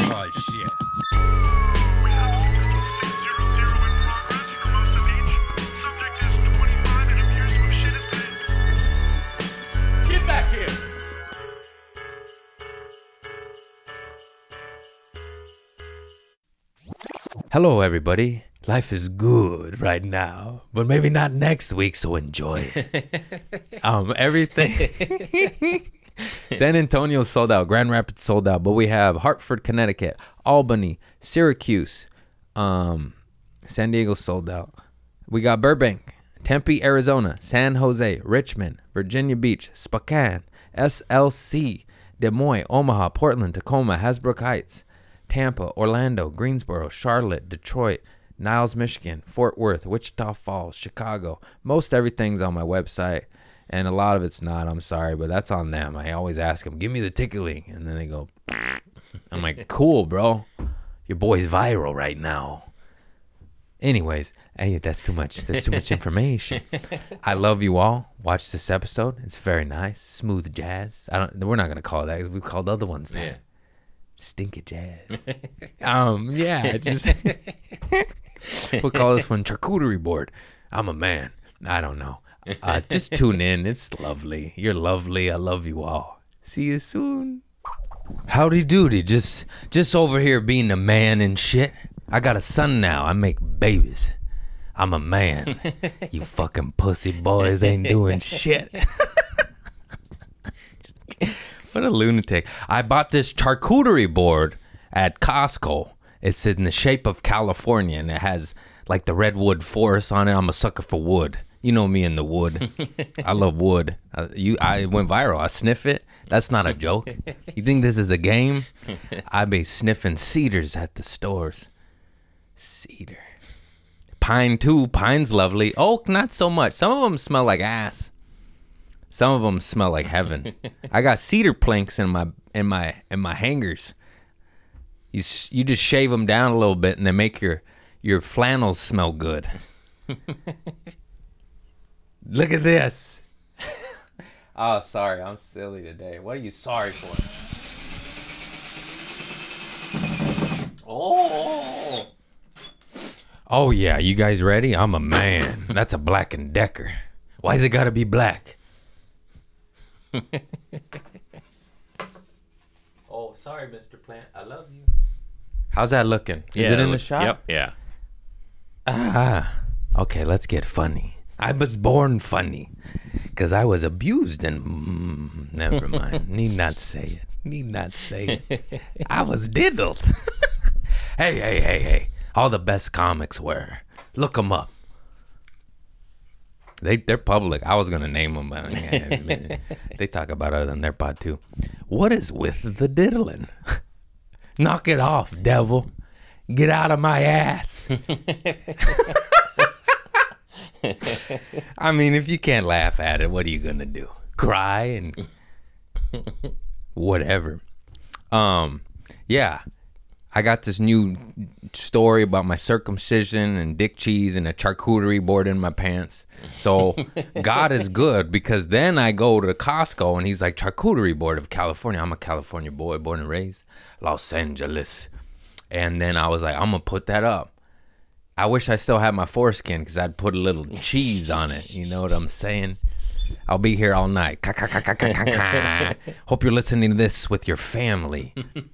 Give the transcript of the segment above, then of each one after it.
Oh, shit. We have a potential 600 in progress for most of each. Subject is 25 and appears to have shit his pants. Get back here. Hello, everybody. Life is good right now, but maybe not next week, so enjoy it. Everything. San Antonio sold out. Grand Rapids sold out, but we have Hartford, Connecticut, Albany, Syracuse, San Diego sold out. We got Burbank, Tempe, Arizona, San Jose, Richmond, Virginia Beach, Spokane, SLC, Des Moines, Omaha, Portland, Tacoma, Hasbrook Heights, Tampa, Orlando, Greensboro, Charlotte, Detroit, Niles, Michigan, Fort Worth, Wichita Falls, Chicago. Most everything's on my website, and a lot of it's not. I'm sorry, but that's on them. I always ask them, give me the ticket link, and then they go, I'm like, cool, bro. Your boy's viral right now. Anyways, hey, that's too much. That's too much information. I love you all. Watch this episode. It's very nice. Smooth jazz. We're not gonna call it that because we've called other ones that. Yeah. Stinky jazz. Yeah, just we'll call this one charcuterie board. I'm a man. I don't know. Just tune in. It's lovely. You're lovely. I love you all. See you soon. Howdy doody. Just over here being a man and shit. I got a son now. I make babies. I'm a man. You fucking pussy boys ain't doing shit. What a lunatic. I bought this charcuterie board at Costco. It's in the shape of California, and it has like the redwood forest on it. I'm a sucker for wood. You know me in the wood. I love wood. I went viral. I sniff it. That's not a joke. You think this is a game? I be sniffing cedars at the stores. Cedar. Pine too. Pine's lovely. Oak, not so much. Some of them smell like ass. Some of them smell like heaven. I got cedar planks in my hangers. You just shave them down a little bit, and they make your flannels smell good. Look at this. Oh, sorry, I'm silly today. What are you sorry for? Oh yeah, you guys ready? I'm a man. That's a Black & Decker. Why's it gotta be black? Oh, sorry, Mr. Plant. I love you. How's that looking? Is it in the shot? Yep, yeah. Okay, let's get funny. I was born funny because I was abused and never mind. Need not say it. I was diddled. Hey. All the best comics were. Look them up. They're public. I was going to name them, but they talk about it on their pod too. What is with the diddling? Knock it off, devil. Get out of my ass. I mean, if you can't laugh at it, what are you going to do? Cry and whatever. Yeah. I got this new story about my circumcision and dick cheese and a charcuterie board in my pants. So God is good, because then I go to Costco and he's like, charcuterie board of California. I'm a California boy, born and raised, Los Angeles. And then I was like, I'm going to put that up. I wish I still had my foreskin because I'd put a little cheese on it. You know what I'm saying? I'll be here all night. Hope you're listening to this with your family.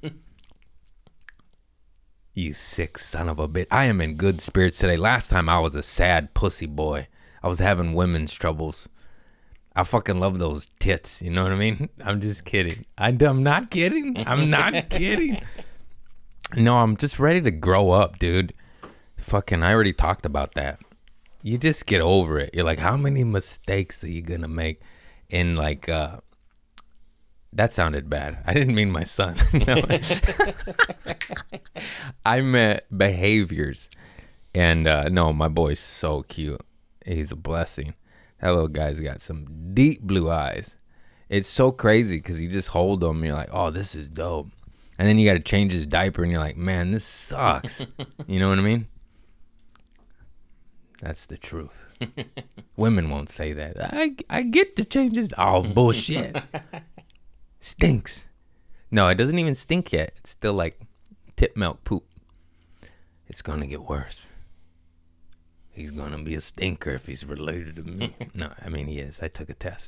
You sick son of a bitch. I am in good spirits today. Last time I was a sad pussy boy. I was having women's troubles. I fucking love those tits. You know what I mean? I'm just kidding. I'm not kidding. I'm not kidding. No, I'm just ready to grow up, dude. Fucking, I already talked about that. You just get over it. You're like, how many mistakes are you gonna make in like, that sounded bad. I didn't mean my son. No. I meant behaviors. And no, my boy's so cute. He's a blessing. That little guy's got some deep blue eyes. It's so crazy because you just hold him and you're like, oh, this is dope. And then you got to change his diaper and you're like, man, this sucks. You know what I mean? That's the truth. Women won't say that. I get to change his... Oh, bullshit. Stinks. No, it doesn't even stink yet. It's still like tip milk poop. It's gonna get worse. He's gonna be a stinker if he's related to me. No, I mean he is. I took a test.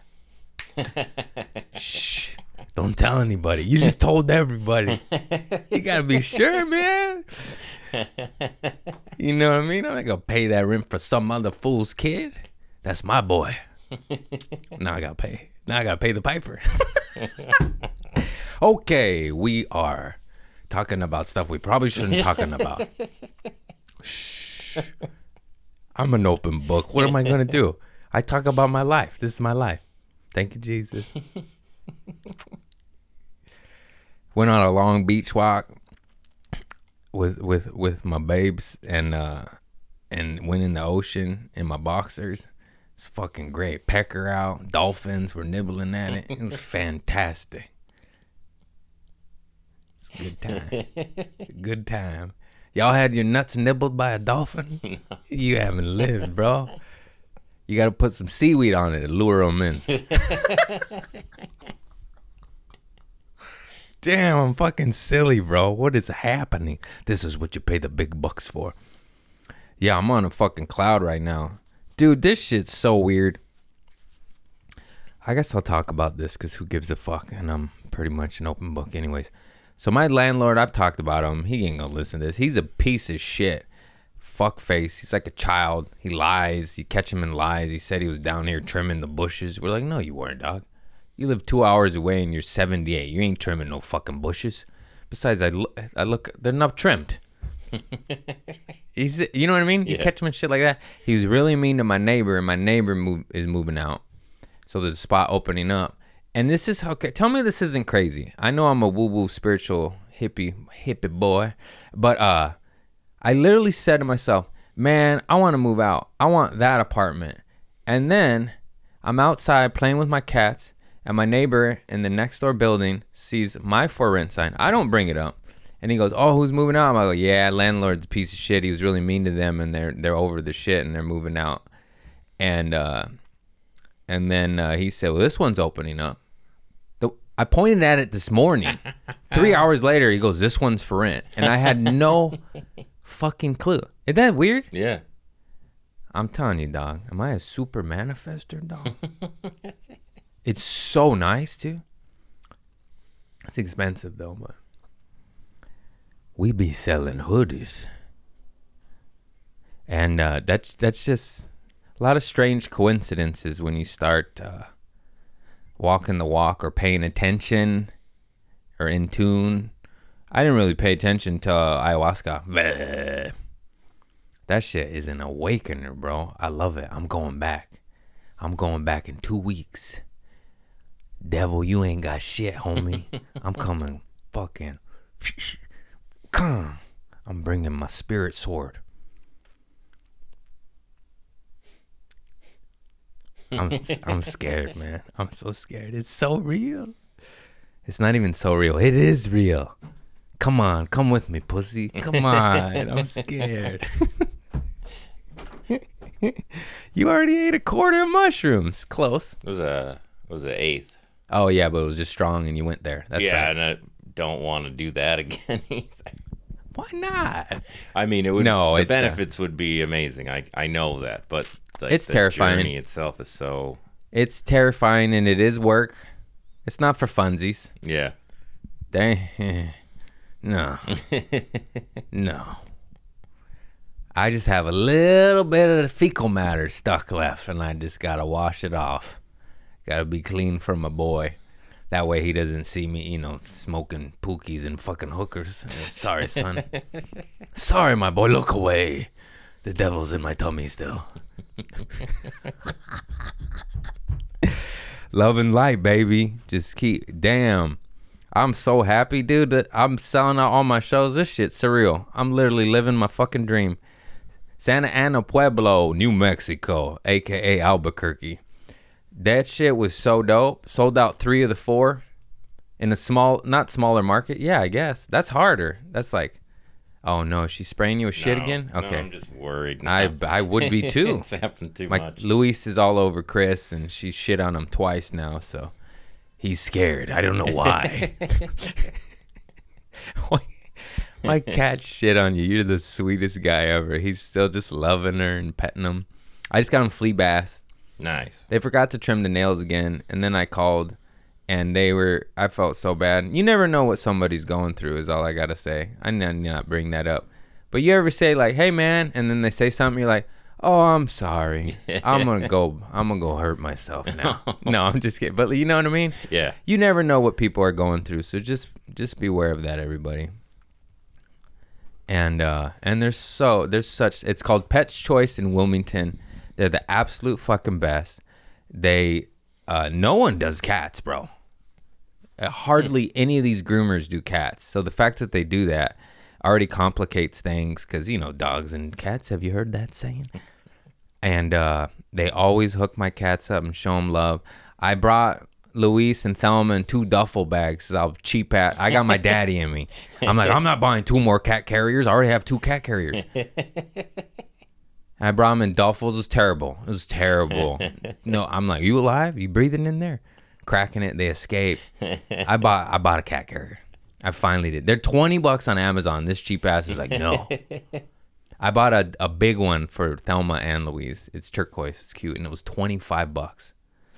Shh. Don't tell anybody. You just told everybody. You gotta be sure, man. You know what I mean? I'm not gonna pay that rent for some other fool's kid. That's my boy. Now I gotta pay. Now I gotta pay the piper. Okay, we are talking about stuff we probably shouldn't be talking about. Shh. I'm an open book. What am I gonna do? I talk about my life. This is my life. Thank you, Jesus. Went on a long beach walk with my babes and went in the ocean in my boxers. It's fucking great. Pecker out, dolphins were nibbling at it. It was fantastic. It's a good time. It's a good time. Y'all had your nuts nibbled by a dolphin? No. You haven't lived, bro. You got to put some seaweed on it to lure them in. Damn, I'm fucking silly, bro. What is happening? This is what you pay the big bucks for. Yeah, I'm on a fucking cloud right now. Dude, this shit's so weird. I guess I'll talk about this because who gives a fuck? And I'm pretty much an open book anyways. So my landlord, I've talked about him. He ain't gonna listen to this. He's a piece of shit. Fuck face. He's like a child. He lies. You catch him in lies. He said he was down here trimming the bushes. We're like, no, you weren't, dog. You live 2 hours away and you're 78. You ain't trimming no fucking bushes. Besides, I look, they're not trimmed. You know what I mean? You catch him and shit like that. He was really mean to my neighbor, and my neighbor is moving out. So there's a spot opening up. And this is how, tell me this isn't crazy. I know I'm a woo-woo spiritual hippie boy, but I literally said to myself, man, I want to move out. I want that apartment. And then I'm outside playing with my cats, and my neighbor in the next door building sees my for rent sign. I don't bring it up. And he goes, oh, who's moving out? I go, yeah, landlord's a piece of shit. He was really mean to them, and they're over the shit, and they're moving out. And then he said, well, this one's opening up. I pointed at it this morning. 3 hours later, he goes, this one's for rent. And I had no fucking clue. Isn't that weird? Yeah. I'm telling you, dog. Am I a super manifester, dog? It's so nice, too. It's expensive, though, but we be selling hoodies. And that's just a lot of strange coincidences when you start walking the walk or paying attention or in tune. I didn't really pay attention to ayahuasca. Bleh. That shit is an awakener, bro. I love it. I'm going back. I'm going back in 2 weeks. Devil, you ain't got shit, homie. I'm coming fucking... Come. I'm bringing my spirit sword. I'm scared, man. I'm so scared. It's so real. It's not even so real. It is real. Come on. Come with me, pussy. Come on. I'm scared. You already ate a quarter of mushrooms. Close. It was an eighth. Oh, yeah, but it was just strong and you went there. That's yeah, right. and I don't want to do that again either. Why not? I mean, it would. No, the it's, benefits would be amazing. I know that, but like, it's the terrifying. journey itself is so. It's terrifying and it is work. It's not for funsies. Yeah. No. No. I just have a little bit of the fecal matter stuck left, and I just gotta wash it off. Gotta be clean for my boy. That way he doesn't see me, smoking pookies and fucking hookers. Sorry, son. Sorry, my boy. Look away. The devil's in my tummy still. Love and light, baby. Just keep. Damn. I'm so happy, dude, that I'm selling out all my shows. This shit's surreal. I'm literally living my fucking dream. Santa Ana Pueblo, New Mexico, a.k.a. Albuquerque. That shit was so dope. Sold out 3 of the 4 in a not smaller market. Yeah, I guess. That's harder. That's like, oh no, is she spraying you with shit again? Okay. No, I'm just worried. I would be too. It's happened too My much. Luis is all over Chris, and she shit on him twice now, so he's scared. I don't know why. My cat shit on you. You're the sweetest guy ever. He's still just loving her and petting him. I just got him flea bath. Nice. They forgot to trim the nails again, and then I called, and I felt so bad. You never know what somebody's going through is all I got to say. I need not bring that up. But you ever say like, hey, man, and then they say something, you're like, oh, I'm sorry. I'm gonna go hurt myself now. No, I'm just kidding. But you know what I mean? Yeah. You never know what people are going through, so just beware of that, everybody. And there's such, it's called Pet's Choice in Wilmington. They're the absolute fucking best. They no one does cats, bro. Hardly any of these groomers do cats. So the fact that they do that already complicates things because, you know, dogs and cats. Have you heard that saying? And they always hook my cats up and show them love. I brought Luis and Thelma in 2 duffel bags. So I'll cheap at. I got my daddy in me. I'm like, I'm not buying 2 more cat carriers. I already have 2 cat carriers. I brought them in duffels. It was terrible. It was terrible. No, I'm like, you alive? You breathing in there? Cracking it. They escape. I bought a cat carrier. I finally did. They're $20 on Amazon. This cheap ass is like, no. I bought a big one for Thelma and Louise. It's turquoise. It's cute. And it was $25.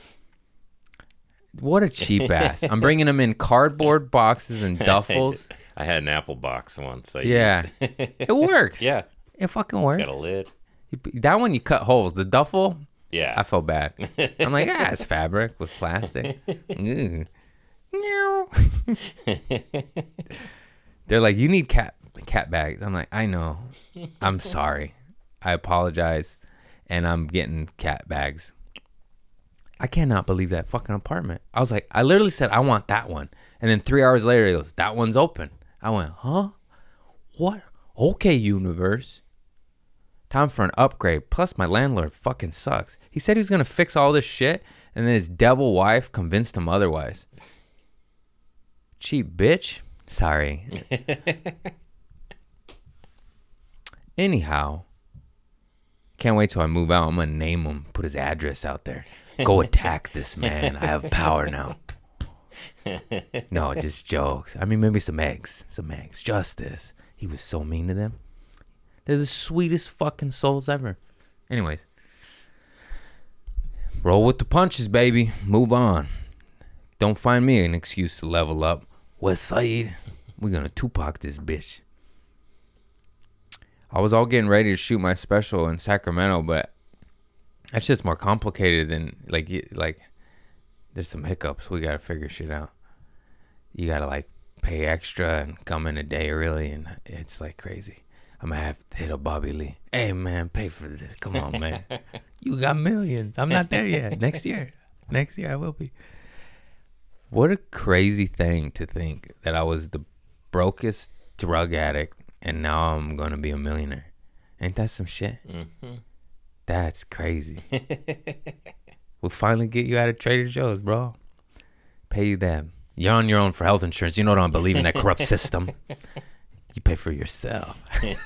What a cheap ass. I'm bringing them in cardboard boxes and duffels. I had an Apple box once. Yeah. It works. Yeah. It fucking works. Got a lid. That one you cut holes. The duffel, Yeah. I felt bad. I'm like, it's fabric with plastic. Ew. Meow. They're like, you need cat bags. I'm like, I know. I'm sorry. I apologize. And I'm getting cat bags. I cannot believe that fucking apartment. I was like, I literally said, I want that one. And then 3 hours later, he goes, that one's open. I went, huh? What? Okay, universe. Time for an upgrade. Plus, my landlord fucking sucks. He said he was going to fix all this shit, and then his devil wife convinced him otherwise. Cheap bitch. Sorry. Anyhow, can't wait till I move out. I'm going to name him, put his address out there. Go attack this man. I have power now. No, just jokes. I mean, maybe some eggs. Justice. He was so mean to them. They're the sweetest fucking souls ever. Anyways. Roll with the punches, baby. Move on. Don't find me an excuse to level up. West Side. We're going to Tupac this bitch. I was all getting ready to shoot my special in Sacramento, but that's just more complicated than, like there's some hiccups. We got to figure shit out. You got to, like, pay extra and come in a day early, and it's, like, crazy. I'm going to have to hit up Bobby Lee. Hey, man, pay for this. Come on, man. You got millions. I'm not there yet. Next year I will be. What a crazy thing to think that I was the brokest drug addict and now I'm going to be a millionaire. Ain't that some shit? Mm-hmm. That's crazy. We'll finally get you out of Trader Joe's, bro. Pay you that. You're on your own for health insurance. You know, don't believe in that corrupt system. You pay for yourself.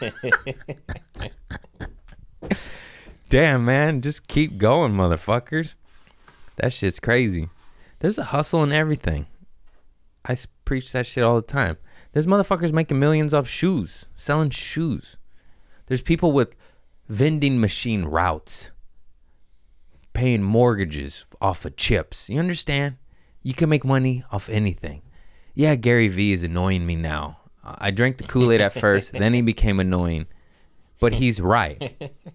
Damn, man. Just keep going, motherfuckers. That shit's crazy. There's a hustle in everything. I preach that shit all the time. There's motherfuckers making millions off shoes, selling shoes. There's people with vending machine routes, paying mortgages off of chips. You understand? You can make money off anything. Yeah, Gary Vee is annoying me now. I drank the Kool-Aid at first, then he became annoying. But he's right.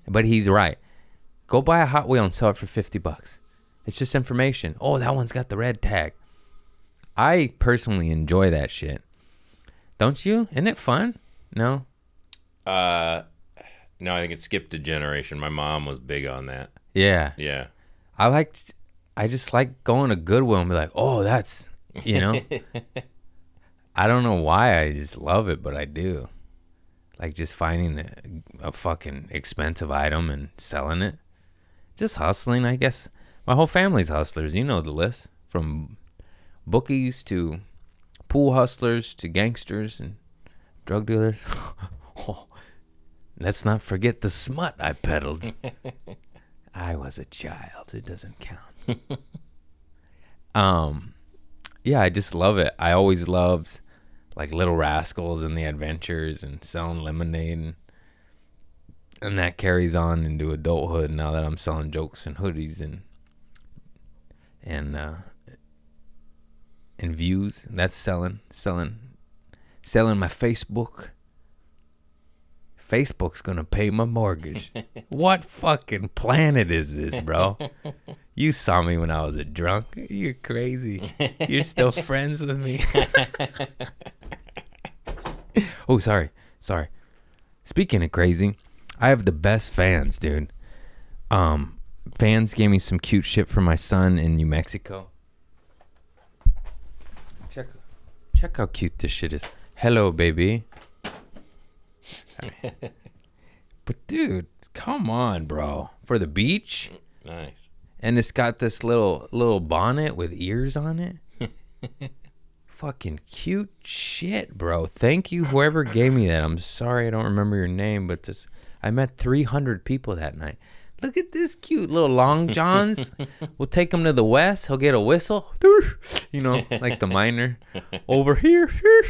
Go buy a Hot Wheel and sell it for $50. It's just information. Oh, that one's got the red tag. I personally enjoy that shit. Don't you? Isn't it fun? No? No, I think it skipped a generation. My mom was big on that. Yeah. Yeah. I just like going to Goodwill and be like, oh, that's, you know. I don't know why. I just love it, but I do. Like just finding a fucking expensive item and selling it. Just hustling, I guess. My whole family's hustlers. You know the list. From bookies to pool hustlers to gangsters and drug dealers. Oh, let's not forget the smut I peddled. I was a child. It doesn't count. Yeah, I just love it. I always loved like Little Rascals and the Adventures and selling lemonade. And that carries on into adulthood now that I'm selling jokes and hoodies and views. That's selling my Facebook. Facebook's gonna pay my mortgage. What fucking planet is this, bro? You saw me when I was a drunk. You're crazy. You're still friends with me. Oh, sorry. Speaking of crazy, I have the best fans, dude. Fans gave me some cute shit for my son in New Mexico. Check how cute this shit is. Hello, baby. But dude, come on, bro. For the beach? Nice. And it's got this little bonnet with ears on it. Fucking cute shit, bro. Thank you, whoever gave me that. I'm sorry I don't remember your name, but I met 300 people that night. Look at this cute little Long Johns. We'll take him to the west. He'll get a whistle. You know, like the miner. Over here.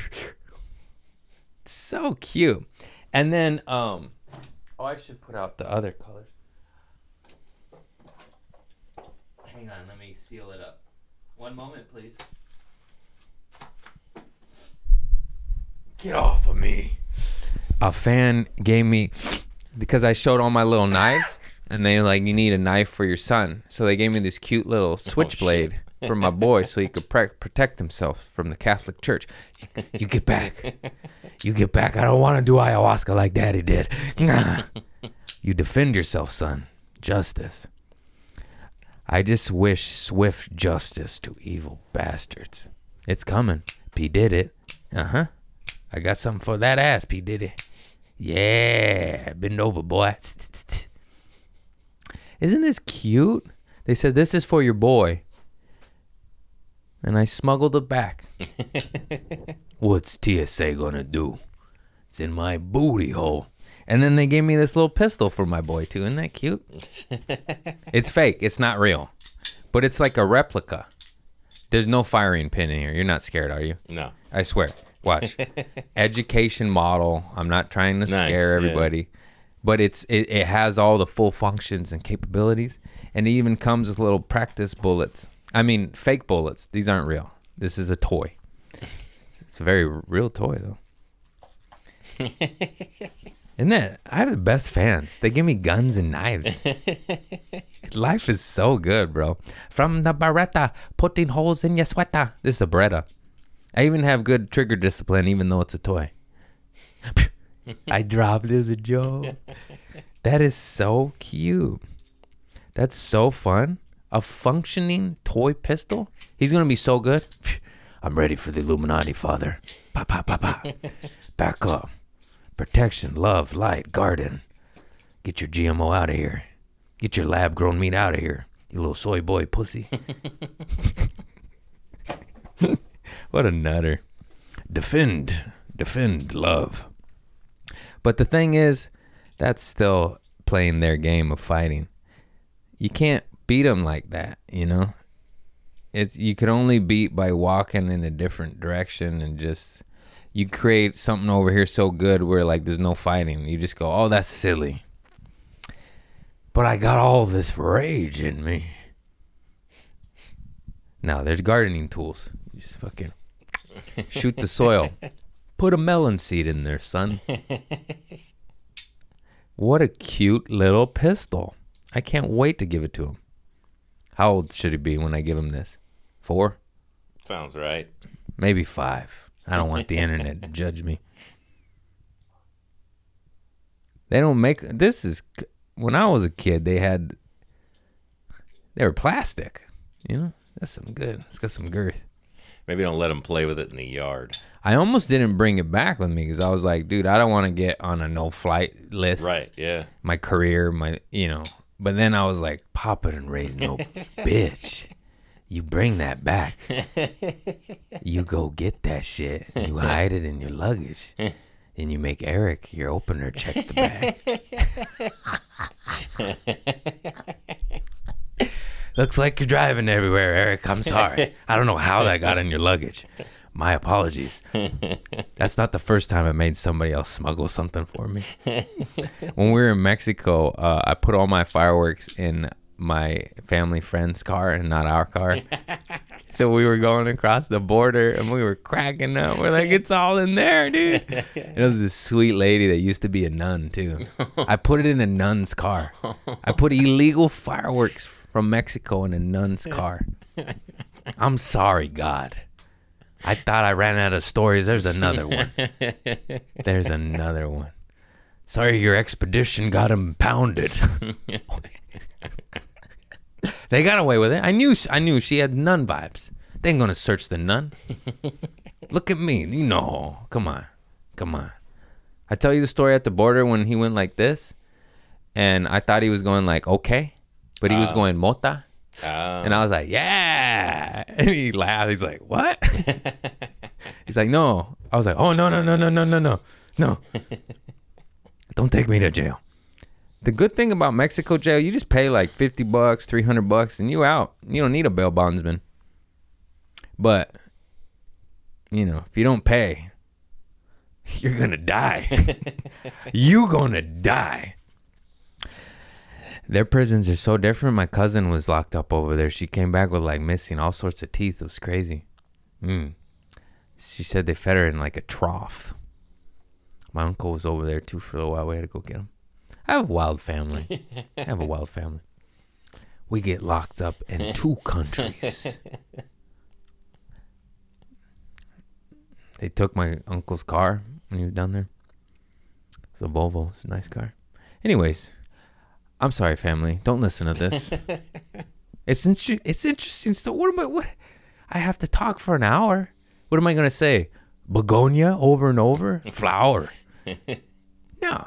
So cute. And then, I should put out the other colors. Hang on, let me seal it up. One moment, please. Get off of me. A fan gave me, because I showed all my little knives, and they like, you need a knife for your son. So they gave me this cute little switchblade for my boy so he could protect himself from the Catholic Church. You get back. You get back. I don't want to do ayahuasca like Daddy did. You defend yourself, son. Justice. I just wish swift justice to evil bastards. It's coming. P did it. Uh-huh. I got something for that ass, P Diddy. Yeah. Bend over, boy. Isn't this cute? They said, this is for your boy. And I smuggled it back. What's TSA gonna do? It's in my booty hole. And then they gave me this little pistol for my boy, too. Isn't that cute? It's fake. It's not real. But it's like a replica. There's no firing pin in here. You're not scared, are you? No. I swear. Watch. Education model. I'm not trying to scare everybody. Yeah. But it has all the full functions and capabilities. And it even comes with little practice bullets. I mean, fake bullets. These aren't real. This is a toy. It's a very real toy, though. Isn't that? I have the best fans. They give me guns and knives. Life is so good, bro. From the Beretta, putting holes in your sweater. This is a Beretta. I even have good trigger discipline, even though it's a toy. I dropped it as a joke. That is so cute. That's so fun. A functioning toy pistol. He's going to be so good. I'm ready for the Illuminati, father. Pa, pa, pa, pa. Back up. Protection, love, light, garden. Get your GMO out of here. Get your lab-grown meat out of here. You little soy boy pussy. What a nutter. Defend, love. But the thing is, that's still playing their game of fighting. You can't beat them like that, you know? You can only beat by walking in a different direction and just... You create something over here so good where, like, there's no fighting. You just go, oh, that's silly. But I got all this rage in me. Now, there's gardening tools. You just fucking shoot the soil. Put a melon seed in there, son. What a cute little pistol. I can't wait to give it to him. How old should he be when I give him this? 4? Sounds right. Maybe 5. I don't want the internet to judge me. They don't make... This is... When I was a kid, they were plastic. You know? That's some good. It's got some girth. Maybe don't let them play with it in the yard. I almost didn't bring it back with me because I was like, dude, I don't want to get on a no-flight list. Right, yeah. My career, But then I was like, pop it and raise no bitch. You bring that back. You go get that shit. You hide it in your luggage. And you make Eric, your opener, check the bag. Looks like you're driving everywhere, Eric. I'm sorry. I don't know how that got in your luggage. My apologies. That's not the first time I made somebody else smuggle something for me. When we were in Mexico, I put all my fireworks in my family friend's car and not our car. So we were going across the border and we were cracking up. We're like, it's all in there, dude. It was this sweet lady that used to be a nun, too. I put it in a nun's car. I put illegal fireworks from Mexico in a nun's car. I'm sorry, God. I thought I ran out of stories. There's another one. There's another one. Sorry, your expedition got impounded. They got away with it. I knew she had nun vibes. They ain't gonna search the nun. Look at me. You know. Come on. I tell you the story at the border when he went like this, and I thought he was going like, okay, but he was going mota. And I was like, yeah. And he laughed. He's like, what? He's like, no. I was like, oh, no. Don't take me to jail. The good thing about Mexico jail, you just pay like $50, $300, and you out. You don't need a bail bondsman. But, you know, if you don't pay, you're going to die. You going to die. Their prisons are so different. My cousin was locked up over there. She came back with like missing all sorts of teeth. It was crazy. She said they fed her in like a trough. My uncle was over there too for a little while. We had to go get him. I have a wild family. We get locked up in 2 countries. They took my uncle's car when he was down there. It's a Volvo. It's a nice car. Anyways, I'm sorry, family. Don't listen to this. It's interesting. So what? I have to talk for an hour. What am I going to say? Begonia over and over? Flower. No.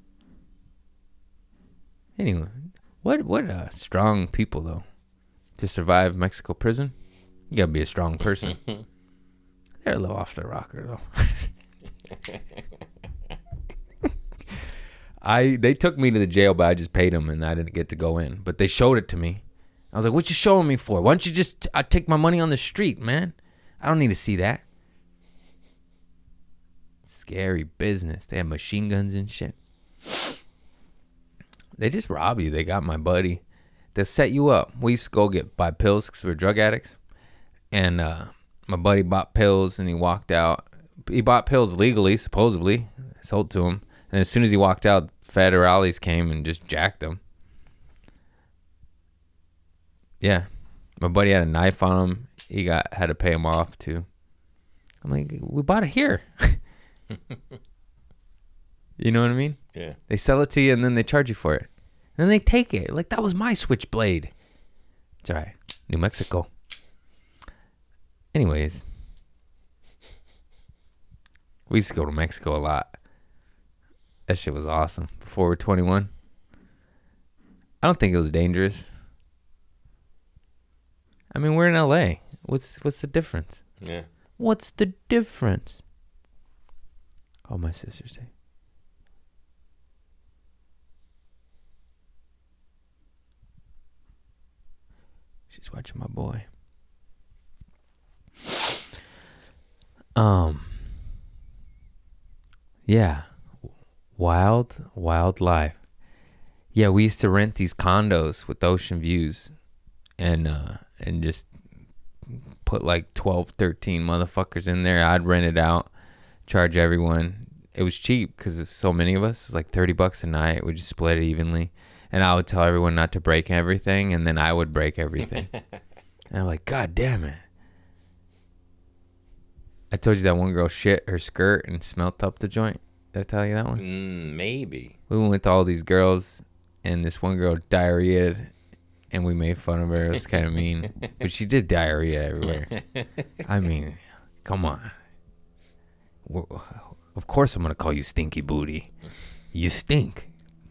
Anyway, what strong people, though. To survive Mexico prison, you got to be a strong person. They're a little off the rocker, though. They took me to the jail, but I just paid them, and I didn't get to go in. But they showed it to me. I was like, what you showing me for? Why don't you just take my money on the street, man? I don't need to see that. Scary business. They have machine guns and shit. They just rob you. They got my buddy. They'll set you up. We used to go buy pills because we were drug addicts. And my buddy bought pills, and he walked out. He bought pills legally, supposedly. Sold to him. And as soon as he walked out, federales came and just jacked him. Yeah. My buddy had a knife on him. He had to pay him off, too. I'm like, we bought it here. You know what I mean? Yeah. They sell it to you, and then they charge you for it. And then they take it. Like, that was my switchblade. It's all right. New Mexico. Anyways. We used to go to Mexico a lot. That shit was awesome. Before we were 21. I don't think it was dangerous. I mean, we're in LA. What's the difference? Yeah. What's the difference? Call my sister, say. She's watching my boy. Yeah. Wild life. Yeah, we used to rent these condos with ocean views and just put like 12, 13 motherfuckers in there. I'd rent it out, charge everyone. It was cheap because there's so many of us. It's like $30 a night. We just split it evenly. And I would tell everyone not to break everything, and then I would break everything. And I'm like, God damn it. I told you that one girl shit her skirt and smelt up the joint. Did I tell you that one? Maybe. We went with all these girls, and this one girl diarrheaed, and we made fun of her. It was kind of mean. But she did diarrhea everywhere. I mean, come on. Of course I'm going to call you Stinky Booty. You stink.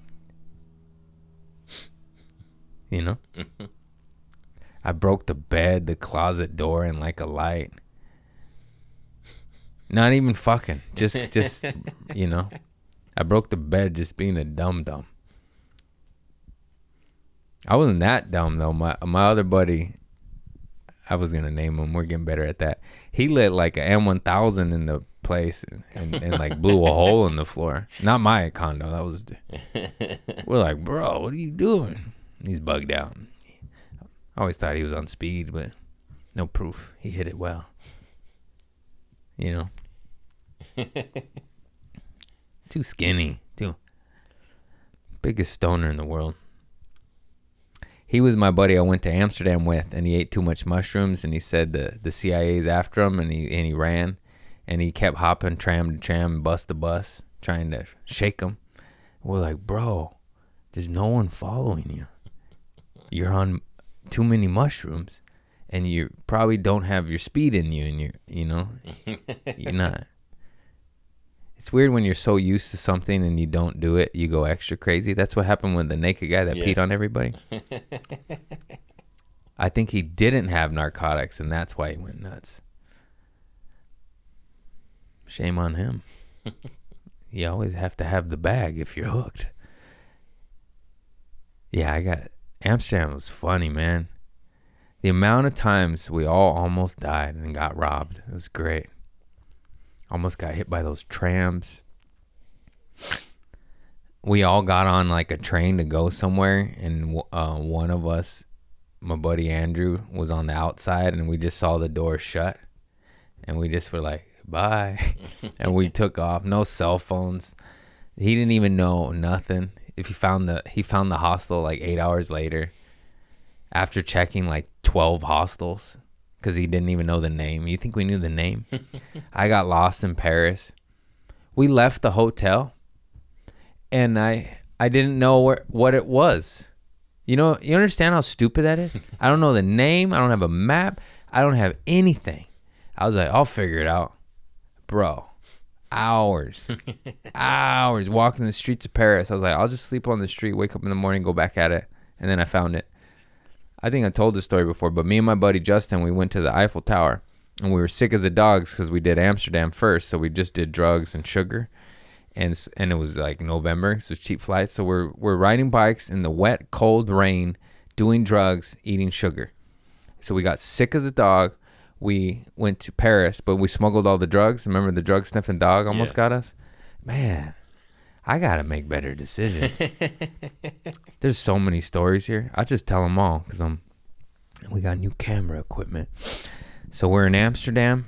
You know? I broke the bed, the closet door, and like a light. Not even fucking. Just you know. I broke the bed just being a dum-dum. I wasn't that dumb, though. My other buddy, I was gonna name him. We're getting better at that. He lit like an M1000 in the place and like blew a hole in the floor. Not my condo. That was. We're like, bro, what are you doing? He's bugged out. I always thought he was on speed, but no proof. He hit it well. You know. Too skinny. Too. Biggest stoner in the world. He was my buddy I went to Amsterdam with, and he ate too much mushrooms, and he said the CIA's after him, and he ran, and he kept hopping tram to tram and bus to bus, trying to shake him. We're like, bro, there's no one following you. You're on too many mushrooms, and you probably don't have your speed in you, and you're not. It's weird when you're so used to something and you don't do it, you go extra crazy. That's what happened with the naked guy that peed on everybody. I think he didn't have narcotics, and that's why he went nuts. Shame on him. You always have to have the bag if you're hooked. Yeah, Amsterdam was funny, man. The amount of times we all almost died and got robbed. It was great. Almost got hit by those trams. We all got on like a train to go somewhere, and one of us, my buddy Andrew, was on the outside, and we just saw the door shut, and we just were like, bye. And we took off. No cell phones. He didn't even know nothing. If he found the hostel like 8 hours later, after checking like 12 hostels, because he didn't even know the name. You think we knew the name? I got lost in Paris. We left the hotel, and I didn't know what it was. You understand how stupid that is? I don't know the name. I don't have a map. I don't have anything. I was like, I'll figure it out. Bro, hours walking the streets of Paris. I was like, I'll just sleep on the street, wake up in the morning, go back at it. And then I found it. I think I told this story before, but me and my buddy Justin, we went to the Eiffel Tower, and we were sick as the dogs because we did Amsterdam first, so we just did drugs and sugar, and it was like November, so cheap flights. So we're riding bikes in the wet, cold rain, doing drugs, eating sugar. So we got sick as a dog. We went to Paris, but we smuggled all the drugs. Remember the drug sniffing dog almost got us? Man, I got to make better decisions. There's so many stories here. I just tell them all because we got new camera equipment. So we're in Amsterdam,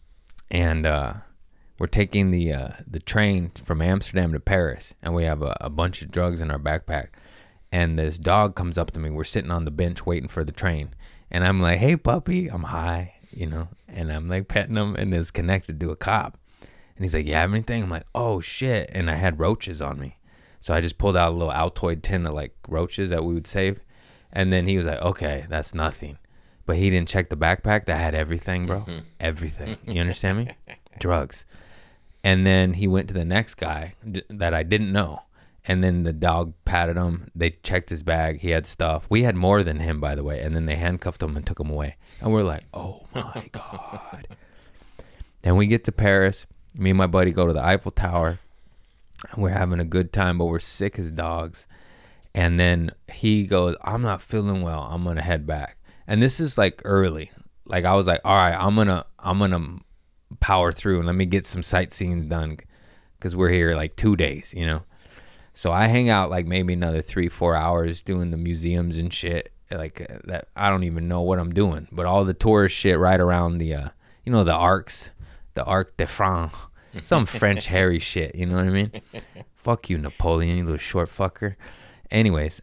and we're taking the train from Amsterdam to Paris, and we have a bunch of drugs in our backpack. And this dog comes up to me. We're sitting on the bench waiting for the train, and I'm like, "Hey, puppy," I'm high, and I'm like petting him, and it's connected to a cop. And he's like, "You have anything?" I'm like, "Oh shit!" And I had roaches on me, so I just pulled out a little Altoid tin of like roaches that we would save. And then he was like, "Okay, that's nothing," but he didn't check the backpack that had everything, bro. Everything. You understand me? Drugs. And then he went to the next guy that I didn't know, and then the dog patted him. They checked his bag. He had stuff. We had more than him, by the way. And then they handcuffed him and took him away. And we're like, "Oh my god!" Then we get to Paris. Me and my buddy go to the Eiffel Tower, and we're having a good time, but we're sick as dogs. And then he goes, "I'm not feeling well. I'm gonna head back." And this is like early. Like I was like, "All right, I'm gonna power through and let me get some sightseeing done, because we're here like 2 days, So I hang out like maybe another 3-4 hours doing the museums and shit like that. I don't even know what I'm doing, but all the tourist shit right around the the arcs. The Arc de France, some French Harry shit, you know what I mean? Fuck you, Napoleon, you little short fucker. Anyways,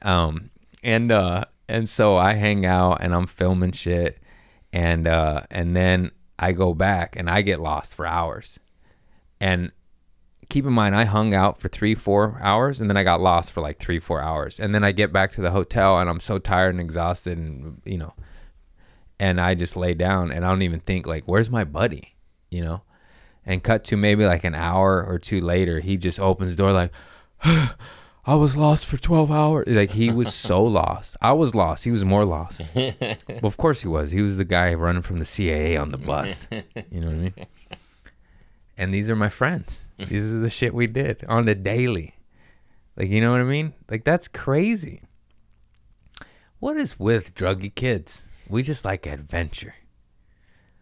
and so I hang out and I'm filming shit, and then I go back and I get lost for hours. And keep in mind, I hung out for 3-4 hours, and then I got lost for like 3-4 hours, and then I get back to the hotel and I'm so tired and exhausted, and and I just lay down and I don't even think like, where's my buddy? And cut to maybe like an hour or two later, he just opens the door like, "I was lost for 12 hours. Like he was so lost. I was lost. He was more lost. Well, of course he was. He was the guy running from the CIA on the bus. You know what I mean? And these are my friends. These are the shit we did on the daily. Like, you know what I mean? Like, that's crazy. What is with druggy kids? We just like adventure.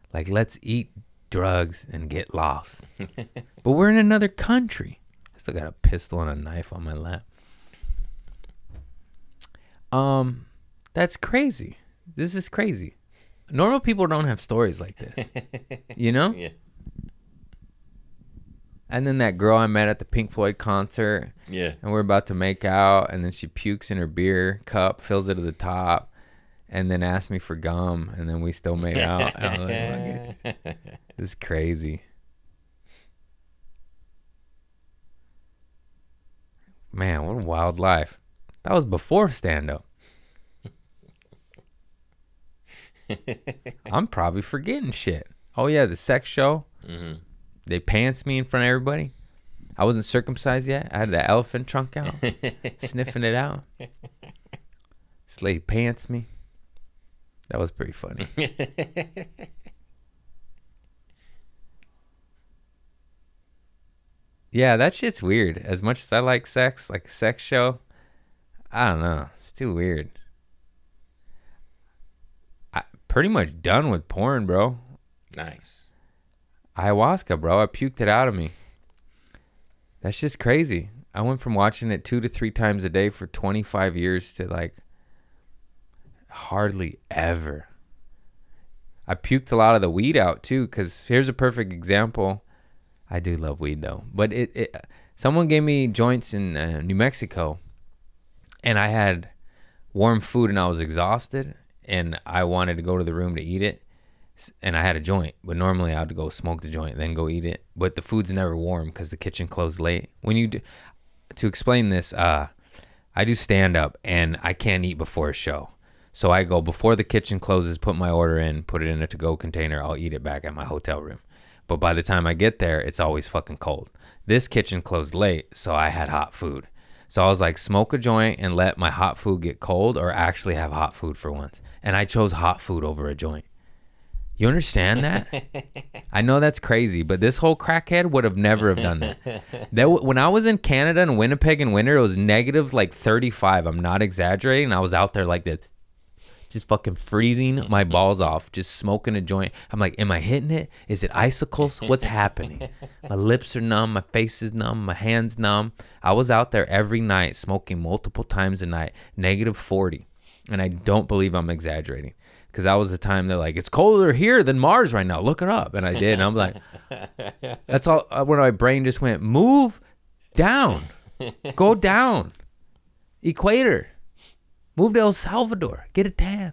Like, let's eat drugs and get lost. But we're in another country. I still got a pistol and a knife on my lap. That's crazy. This is crazy. Normal people don't have stories like this. You know? Yeah. And then that girl I met at the Pink Floyd concert, Yeah. and we're about to make out, and then she pukes in her beer cup, fills it to the top, and then asks me for gum, and then we still made out. And I was like, "Okay, this is crazy." Man, what a wild life. That was before stand-up. I'm probably forgetting shit. Oh, yeah, the sex show. Mm-hmm. They pants me in front of everybody. I wasn't circumcised yet. I had the elephant trunk out, sniffing it out. This lady pants me. That was pretty funny. Yeah, that shit's weird. As much as I like sex, like a sex show, I don't know. It's too weird. I pretty much done with porn, bro. Nice. Ayahuasca, bro. I puked it out of me. That's just crazy. I went from watching it 2 to 3 times a day for 25 years to like hardly ever. I puked a lot of the weed out too, because here's a perfect example. I do love weed though, but someone gave me joints in New Mexico, and I had warm food and I was exhausted and I wanted to go to the room to eat it, and I had a joint, but normally I would go smoke the joint then go eat it, but the food's never warm because the kitchen closed late. When you do, to explain this, I do stand up and I can't eat before a show. So I go before the kitchen closes, put my order in, put it in a to-go container. I'll eat it back at my hotel room. But by the time I get there, it's always fucking cold. This kitchen closed late, so I had hot food. So I was like, smoke a joint and let my hot food get cold, or actually have hot food for once. And I chose hot food over a joint. You understand that? I know that's crazy, but this whole crackhead would have never have done that. When I was in Canada in Winnipeg in winter, it was negative like 35. I'm not exaggerating. I was out there like this, just fucking freezing my balls off, just smoking a joint. I'm like, am I hitting it? Is it icicles? What's happening? My lips are numb. My face is numb. My hands numb. I was out there every night smoking multiple times a night, negative 40. And I don't believe I'm exaggerating, because that was the time they're like, it's colder here than Mars right now. Look it up. And I did. And I'm like, that's all. When my brain just went, move down. Go down. Equator. Move to El Salvador. Get a tan.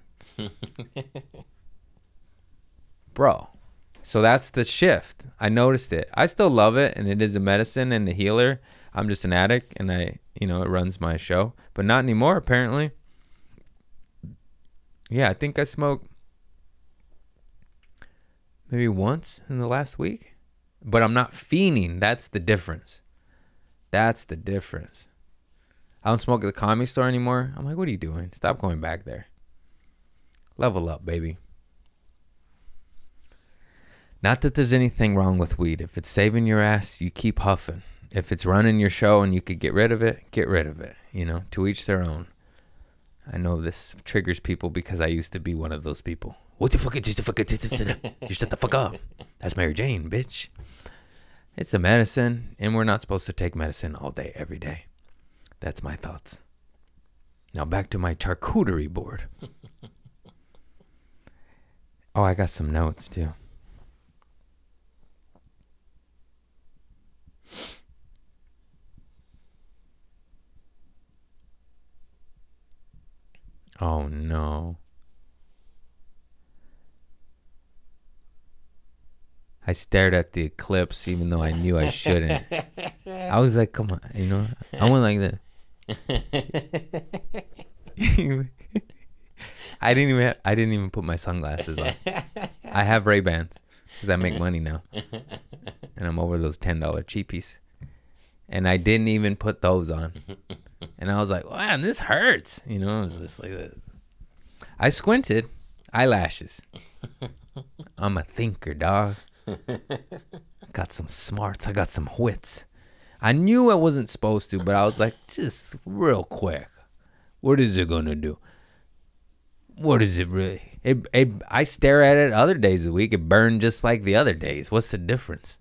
Bro. So that's the shift. I noticed it. I still love it, and it is a medicine and a healer. I'm just an addict, and it runs my show. But not anymore, apparently. Yeah, I think I smoked maybe once in the last week. But I'm not fiending. That's the difference. That's the difference. I don't smoke at the Comedy Store anymore. I'm like, what are you doing? Stop going back there. Level up, baby. Not that there's anything wrong with weed. If it's saving your ass, you keep huffing. If it's running your show and you could get rid of it, get rid of it. To each their own. I know this triggers people because I used to be one of those people. What the fuck? You shut the fuck up. That's Mary Jane, bitch. It's a medicine, and we're not supposed to take medicine all day, every day. That's my thoughts. Now back to my charcuterie board. Oh, I got some notes too. Oh no. I stared at the eclipse even though I knew I shouldn't. I was like, come on, I went like that. I didn't even put my sunglasses on. I have Ray-Bans because I make money now. And I'm over those $10 cheapies. And I didn't even put those on. And I was like, man, this hurts. It was just like that. I squinted. Eyelashes. I'm a thinker, dog. Got some smarts. I got some wits. I knew I wasn't supposed to, but I was like, just real quick. What is it going to do? What is it really? I stare at it other days of the week. It burned just like the other days. What's the difference?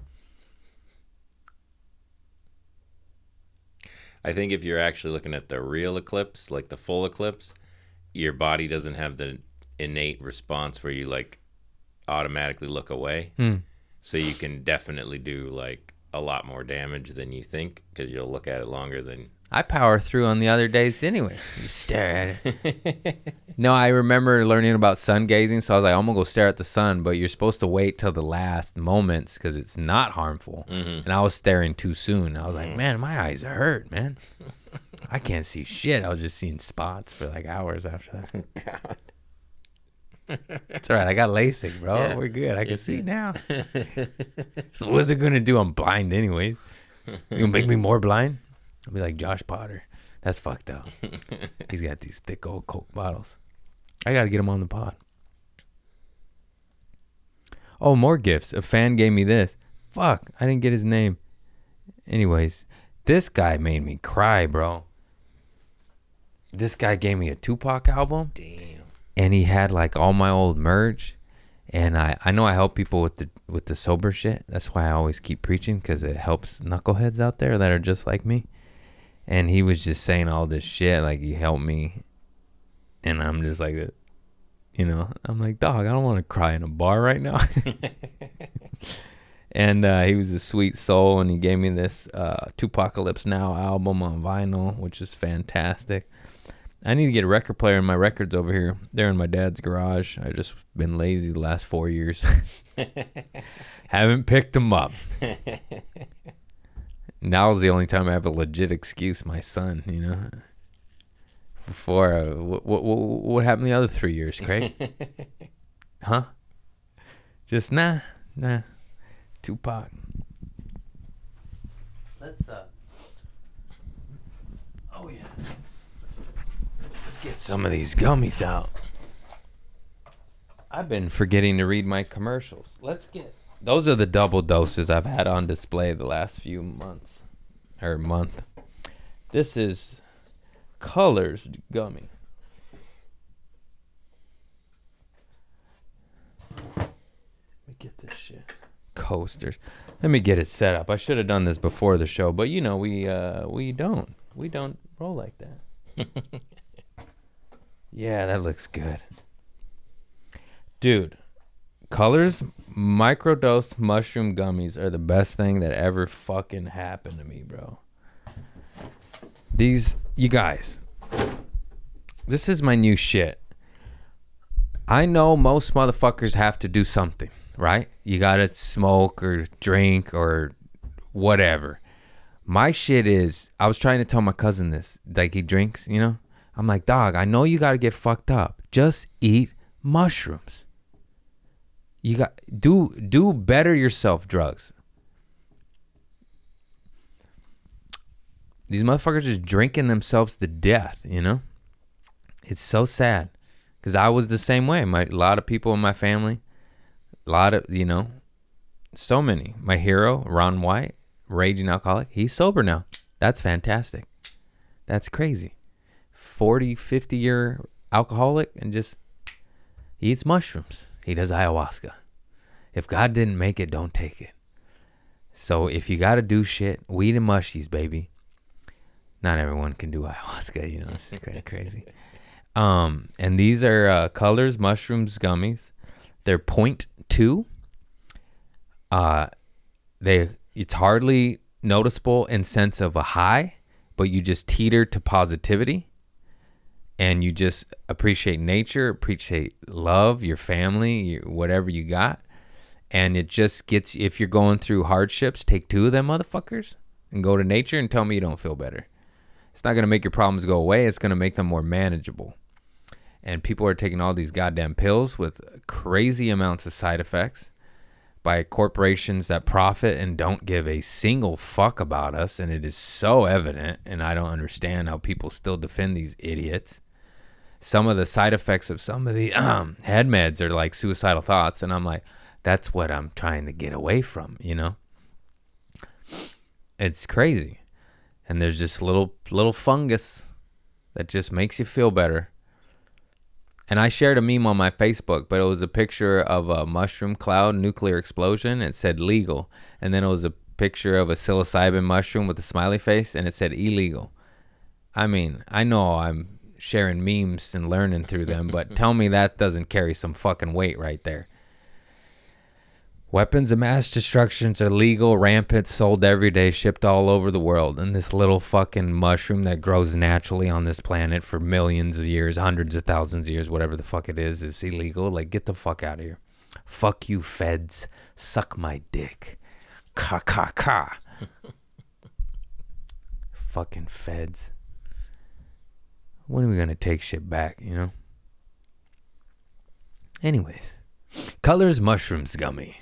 I think if you're actually looking at the real eclipse, like the full eclipse, your body doesn't have the innate response where you like automatically look away. So you can definitely do like a lot more damage than you think because you'll look at it longer than. I power through on the other days anyway. You stare at it. No, I remember learning about sun gazing, so I was like, I'm going to go stare at the sun, but you're supposed to wait till the last moments because it's not harmful. And I was staring too soon. I was like, man, my eyes hurt, man. I can't see shit. I was just seeing spots for like hours after that. God. It's all right. I got LASIK, bro. Yeah. We're good. I can see now. So what's it going to do? I'm blind anyways. You going to make me more blind? I'll be like Josh Potter. That's fucked up. He's got these thick old Coke bottles. I got to get him on the pod. Oh, more gifts. A fan gave me this. Fuck, I didn't get his name. Anyways, this guy made me cry, bro. This guy gave me a Tupac album. Damn. And he had like all my old merch. And I know I help people with the sober shit. That's why I always keep preaching, because it helps knuckleheads out there that are just like me. And he was just saying all this shit, like he helped me. And I'm just like, you know, I'm like, dog, I don't want to cry in a bar right now. And he was a sweet soul, and he gave me this Tupacalypse Now album on vinyl, which is fantastic. I need to get a record player, and my records over here. They're in my dad's garage. I've just been lazy the last 4 years. Haven't picked them up. Now's the only time I have a legit excuse. My son, you know. Before, what happened the other 3 years, Craig? Huh? Just nah. Tupac. Let's oh yeah. Let's get some of these gummies out. I've been forgetting to read my commercials. Those are the double doses I've had on display the last few months. Or month. This is Colors gummy. Let me get this shit. Coasters. Let me get it set up. I should have done this before the show, but you know, we don't roll like that. Yeah, that looks good. Dude, Colors microdose mushroom gummies are the best thing that ever fucking happened to me, bro. These, you guys, this is my new shit. I know most motherfuckers have to do something, right? You gotta smoke or drink or whatever. My shit is, I was trying to tell my cousin this, like he drinks, you know? I'm like, dog, I know you gotta get fucked up. Just eat mushrooms. You got do better yourself drugs. These motherfuckers just drinking themselves to death, you know? It's so sad. Because I was the same way. A lot of people in my family, a lot of, you know, so many. My hero, Ron White, raging alcoholic, he's sober now. That's fantastic. That's crazy. 40, 50-year alcoholic, and just, he eats mushrooms. He does ayahuasca. If God didn't make it, don't take it. So if you got to do shit, weed and mushies, baby. Not everyone can do ayahuasca, you know, it's kind of crazy. And these are Colors Mushrooms Gummies. They're 0.2. It's hardly noticeable in sense of a high, but you just teeter to positivity. And you just appreciate nature, appreciate love, your family, whatever you got. And it just gets, if you're going through hardships, take 2 of them motherfuckers and go to nature and tell me you don't feel better. It's not going to make your problems go away. It's going to make them more manageable. And people are taking all these goddamn pills with crazy amounts of side effects by corporations that profit and don't give a single fuck about us. And it is so evident. And I don't understand how people still defend these idiots. Some of the side effects of some of the head meds are like suicidal thoughts. And I'm like, that's what I'm trying to get away from, you know? It's crazy. And there's just little fungus that just makes you feel better. And I shared a meme on my Facebook, but it was a picture of a mushroom cloud nuclear explosion. It said legal. And then it was a picture of a psilocybin mushroom with a smiley face, and it said illegal. I mean, I know I'm sharing memes and learning through them, but tell me that doesn't carry some fucking weight right there. Weapons of mass destruction are legal, rampant, sold every day, shipped all over the world. And this little fucking mushroom that grows naturally on this planet for millions of years, hundreds of thousands of years, whatever the fuck it is illegal. Like, get the fuck out of here. Fuck you, feds. Suck my dick. Ka, ka, ka. Fucking feds. When are we going to take shit back, you know? Anyways. Colors Mushrooms Gummy.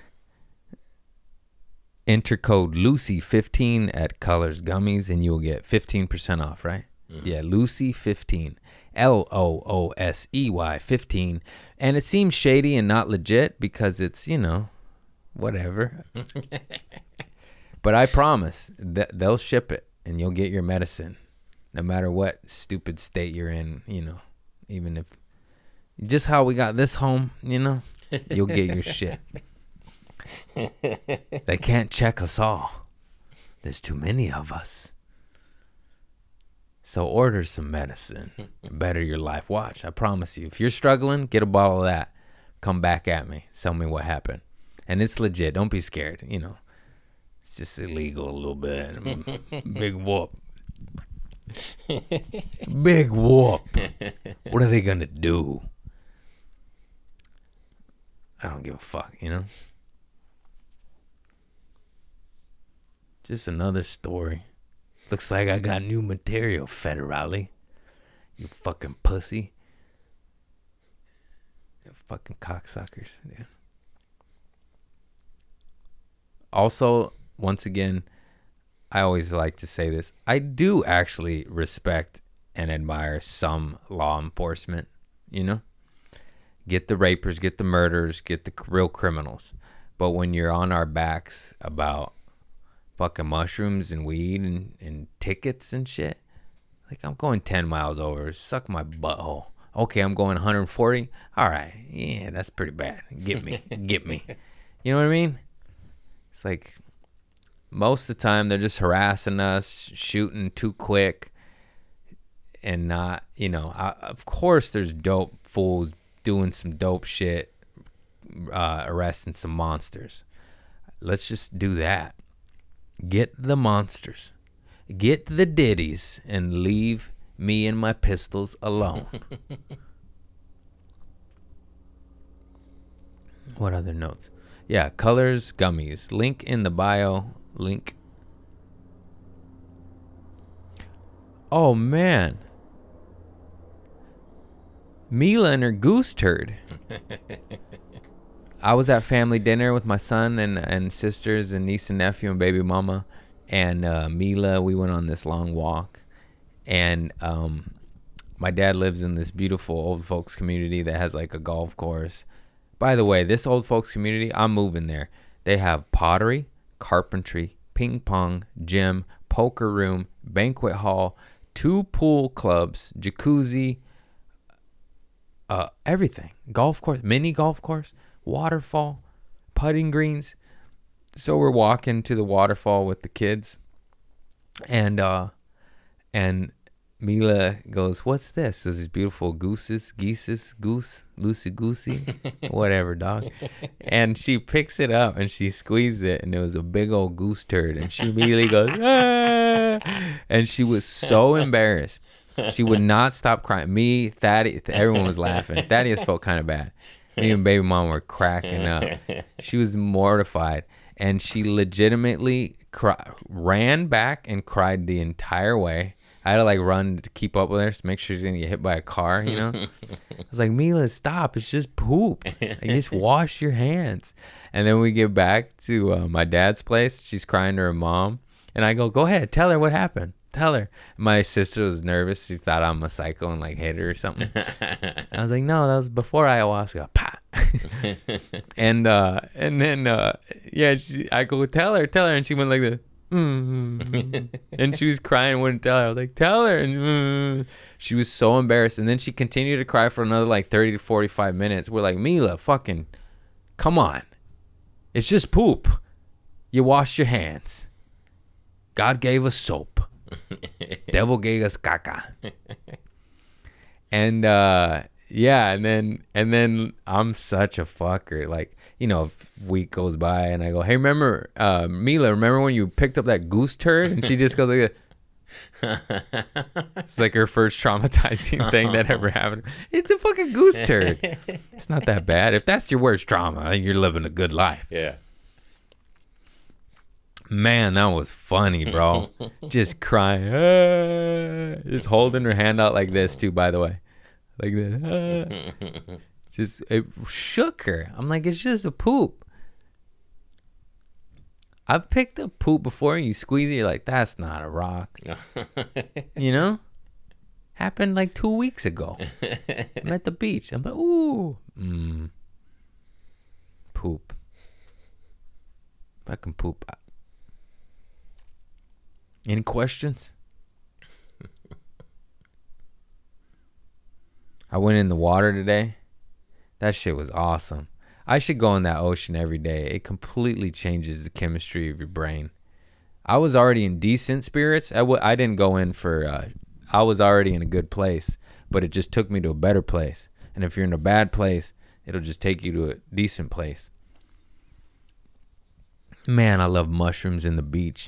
Enter code Lucy15 at Colors Gummies and you'll get 15% off, right? Mm-hmm. Yeah, Lucy15. LOOSEY 15. And it seems shady and not legit because it's, you know, whatever. But I promise that they'll ship it and you'll get your medicine no matter what stupid state you're in, you know, even if just how we got this home, you know, you'll get your shit. They can't check us all. There's too many of us. So order some medicine. Better your life. Watch, I promise you. If you're struggling, get a bottle of that. Come back at me. Tell me what happened. And it's legit. Don't be scared. You know, it's just illegal a little bit. Big whoop. Big whoop. What are they going to do? I don't give a fuck, you know? Just another story. Looks like I got new material, Federale. You fucking pussy. You fucking cocksuckers. Yeah. Also, once again, I always like to say this. I do actually respect and admire some law enforcement, you know? Get the rapers, get the murderers, get the real criminals. But when you're on our backs about fucking mushrooms and weed and tickets and shit, like, I'm going 10 miles over. Suck my butthole. Okay, I'm going 140. All right. Yeah, that's pretty bad. Get me. Get me. You know what I mean? It's like most of the time they're just harassing us, shooting too quick, and not, you know, of course there's dope fools doing some dope shit, arresting some monsters. Let's just do that. Get the monsters. Get the ditties and leave me and my pistols alone. What other notes? Yeah, Colors Gummies. Link in the bio. Link. Oh, man. Mila and her goose turd. I was at family dinner with my son and sisters and niece and nephew and baby mama. And Mila, we went on this long walk. And my dad lives in this beautiful old folks community that has like a golf course. By the way, this old folks community, I'm moving there. They have pottery, carpentry, ping pong, gym, poker room, banquet hall, 2 pool clubs, jacuzzi, everything. Golf course, mini golf course, waterfall, putting greens. So we're walking to the waterfall with the kids, and Mila goes, "What's this?" There's these beautiful goose, loosey goosey, whatever, dog. And she picks it up and she squeezed it, and it was a big old goose turd. And she immediately goes, "Ah!" And she was so embarrassed. She would not stop crying. Me, Thaddeus, everyone was laughing. Thaddeus felt kind of bad. Me and baby mom were cracking up. She was mortified, and she legitimately ran back and cried the entire way. I had to like run to keep up with her to make sure she didn't get hit by a car, you know? I was like, Mila, stop. It's just poop. Like, just wash your hands. And then we get back to my dad's place. She's crying to her mom. And I go ahead. Tell her what happened. Tell her. My sister was nervous. She thought I'm a psycho and like hit her or something. I was like, no, that was before ayahuasca. Pah. and then, yeah, I go, tell her. And she went like this. And she was crying, wouldn't tell her. I was like, tell her. And she was so embarrassed. And then she continued to cry for another like 30 to 45 minutes. We're like, Mila, fucking, come on. It's just poop. You wash your hands. God gave us soap. Devil gave us caca. And yeah, and then I'm such a fucker. Like, you know, a week goes by and I go, hey, remember, Mila, remember when you picked up that goose turd? And she just goes like that. It's like her first traumatizing thing that ever happened. It's a fucking goose turd. It's not that bad. If that's your worst trauma, you're living a good life. Yeah. Man, that was funny, bro. Just crying. Just holding her hand out like this, too, by the way. Like that. Just, it shook her. I'm like, it's just a poop. I've picked up poop before and you squeeze it, you're like, that's not a rock. You know? Happened like 2 weeks ago. I'm at the beach. I'm like, ooh. Poop. Fucking poop. Any questions? I went in the water today. That shit was awesome. I should go in that ocean every day. It completely changes the chemistry of your brain. I was already in decent spirits. I didn't go in for... I was already in a good place, but it just took me to a better place. And if you're in a bad place, it'll just take you to a decent place. Man, I love mushrooms in the beach.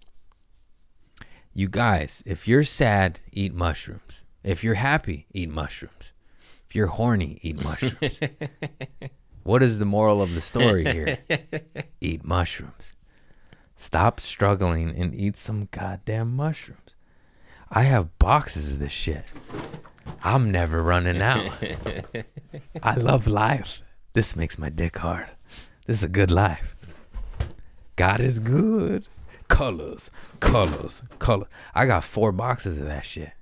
You guys, if you're sad, eat mushrooms. If you're happy, eat mushrooms. If you're horny, eat mushrooms. What is the moral of the story here? Eat mushrooms. Stop struggling and eat some goddamn mushrooms. I have boxes of this shit. I'm never running out. I love life. This makes my dick hard. This is a good life. God is good. Colors. I got 4 boxes of that shit.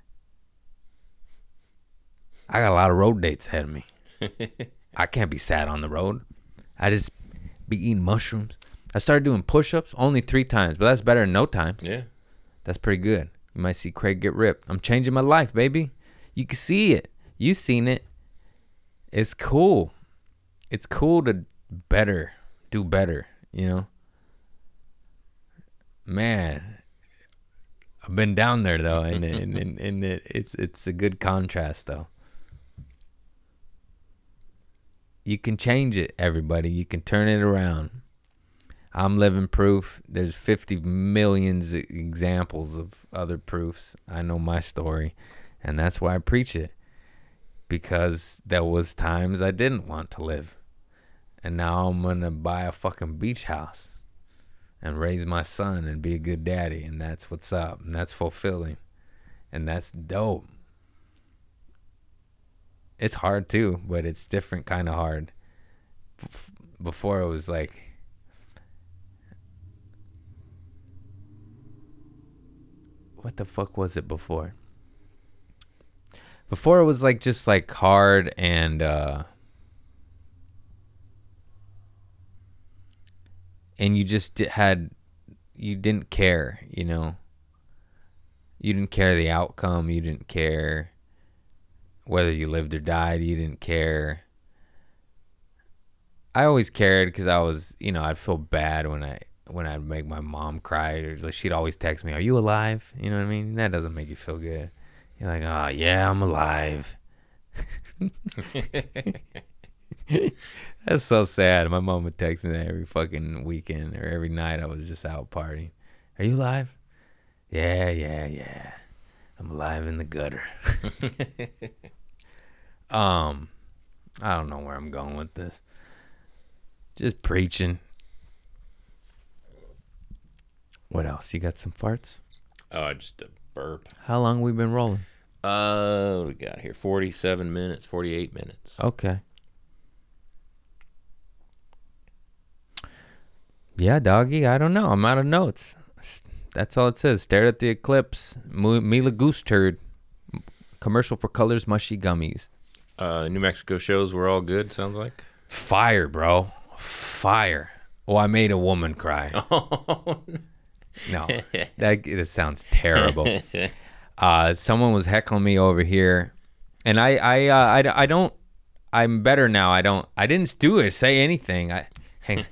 I got a lot of road dates ahead of me. I can't be sad on the road. I just be eating mushrooms. I started doing push-ups only 3 times, but that's better than no times. Yeah. That's pretty good. You might see Craig get ripped. I'm changing my life, baby. You can see it. You seen it. It's cool. It's cool to do better, you know? Man, I've been down there though, and it's a good contrast though. You can change it, everybody. You can turn it around. I'm living proof. There's 50 million examples of other proofs. I know my story, and that's why I preach it, because there was times I didn't want to live, and now I'm gonna buy a fucking beach house and raise my son and be a good daddy, and that's what's up, and that's fulfilling, and that's dope. It's hard too, but it's different kind of hard. Before it was like, what the fuck was it before? Before it was like just like hard and you just you didn't care, you know. You didn't care the outcome. You didn't care whether you lived or died. You didn't care. I always cared because I was, you know, I'd feel bad when I'd make my mom cry, or like she'd always text me, "Are you alive?" You know what I mean? That doesn't make you feel good. You're like, "Oh yeah, I'm alive." That's so sad. My mom would text me that every fucking weekend or every night I was just out partying. "Are you alive?" Yeah. I'm alive in the gutter. I don't know where I'm going with this. Just preaching. What else? You got some farts? Oh, just a burp. How long we been rolling? We got here 47 minutes, 48 minutes. Okay. Yeah, doggy. I don't know. I'm out of notes. That's all it says. Stared at the eclipse. Mila Goose Turd. Commercial for Colors Mushy Gummies. New Mexico shows were all good, sounds like. Fire, bro. Fire. Oh, I made a woman cry. No, that sounds terrible. Someone was heckling me over here, and I don't. I'm better now. I didn't do it. Say anything. I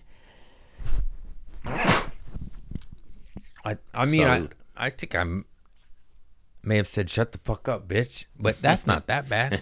mean, Salud. I think I may have said shut the fuck up, bitch, but that's not that bad.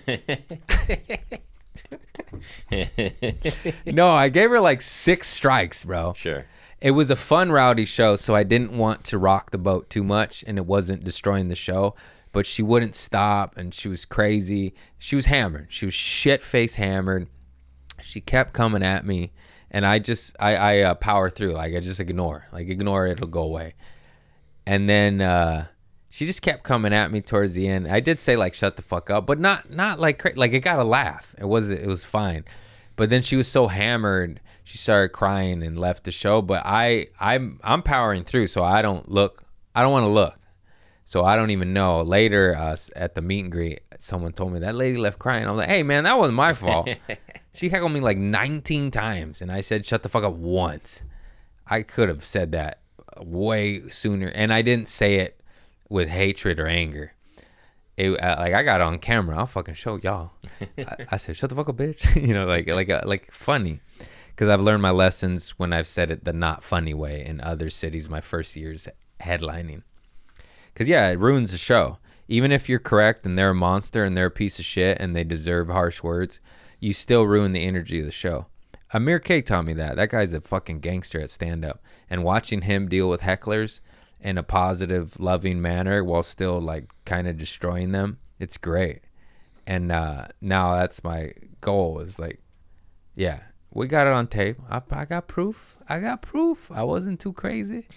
No, I gave her like 6 strikes, bro. Sure. It was a fun, rowdy show, so I didn't want to rock the boat too much, and it wasn't destroying the show. But she wouldn't stop, and she was crazy. She was hammered. She was shit-faced hammered. She kept coming at me, and I power through. Like, I just ignore. Like, ignore it, it'll go away. And then she just kept coming at me towards the end. I did say, like, shut the fuck up, but not like like it got a laugh. It was fine. But then she was so hammered, she started crying and left the show. But I'm powering through, so I don't want to look. So I don't even know. Later, at the meet and greet, someone told me that lady left crying. I'm like, hey, man, that wasn't my fault. She heckled me like 19 times, and I said, shut the fuck up once. I could have said that way sooner, and I didn't say it with hatred or anger. Like, I got it on camera. I'll fucking show y'all. I said, shut the fuck up, bitch. You know, like funny. Because I've learned my lessons when I've said it the not funny way in other cities my first years headlining. Because, yeah, it ruins the show. Even if you're correct and they're a monster and they're a piece of shit and they deserve harsh words, you still ruin the energy of the show. Amir K taught me that. That guy's a fucking gangster at stand-up. And watching him deal with hecklers in a positive, loving manner while still, like, kind of destroying them, it's great. And now that's my goal is, like, yeah, we got it on tape. I got proof. I wasn't too crazy.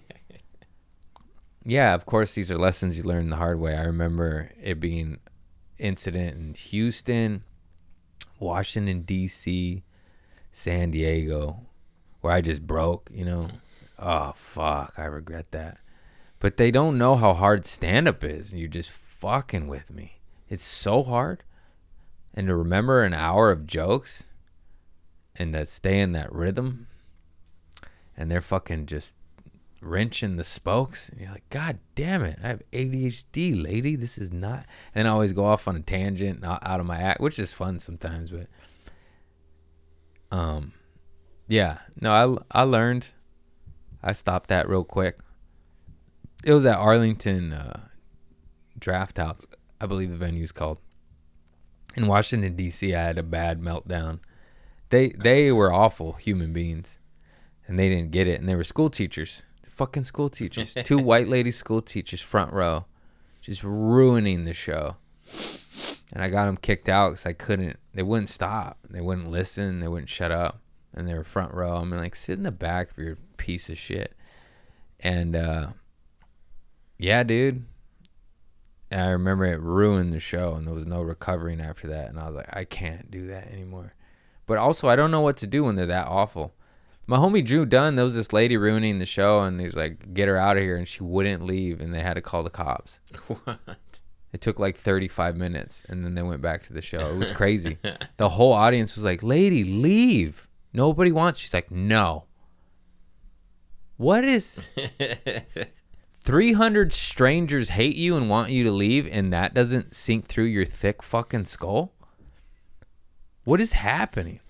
Yeah, of course, these are lessons you learn the hard way. I remember it being incident in Houston, Washington, D.C., San Diego, where I just broke, you know. Oh, fuck, I regret that. But they don't know how hard stand-up is. You're just fucking with me. It's so hard. And to remember an hour of jokes and that stay in that rhythm, and they're fucking just wrenching the spokes, and you're like, God damn it, I have ADHD, lady. This is not. And I always go off on a tangent out of my act, which is fun sometimes. But yeah, no, I learned. I stopped that real quick. It was at Arlington Draft House, I believe the venue's called. In Washington D.C., I had a bad meltdown. They were awful human beings, and they didn't get it. And they were school teachers. Fucking school teachers. 2 white lady school teachers, front row, just ruining the show. And I got them kicked out because I couldn't. They wouldn't stop. They wouldn't listen. They wouldn't shut up. And they were front row. I'm like, sit in the back for your piece of shit. And yeah, dude. And I remember it ruined the show, and there was no recovering after that. And I was like, I can't do that anymore. But also, I don't know what to do when they're that awful. My homie Drew Dunn, there was this lady ruining the show, and he was like, get her out of here, and she wouldn't leave, and they had to call the cops. What? It took like 35 minutes, and then they went back to the show. It was crazy. The whole audience was like, lady, leave. Nobody wants. She's like, no. What is 300 strangers hate you and want you to leave, and that doesn't sink through your thick fucking skull? What is happening?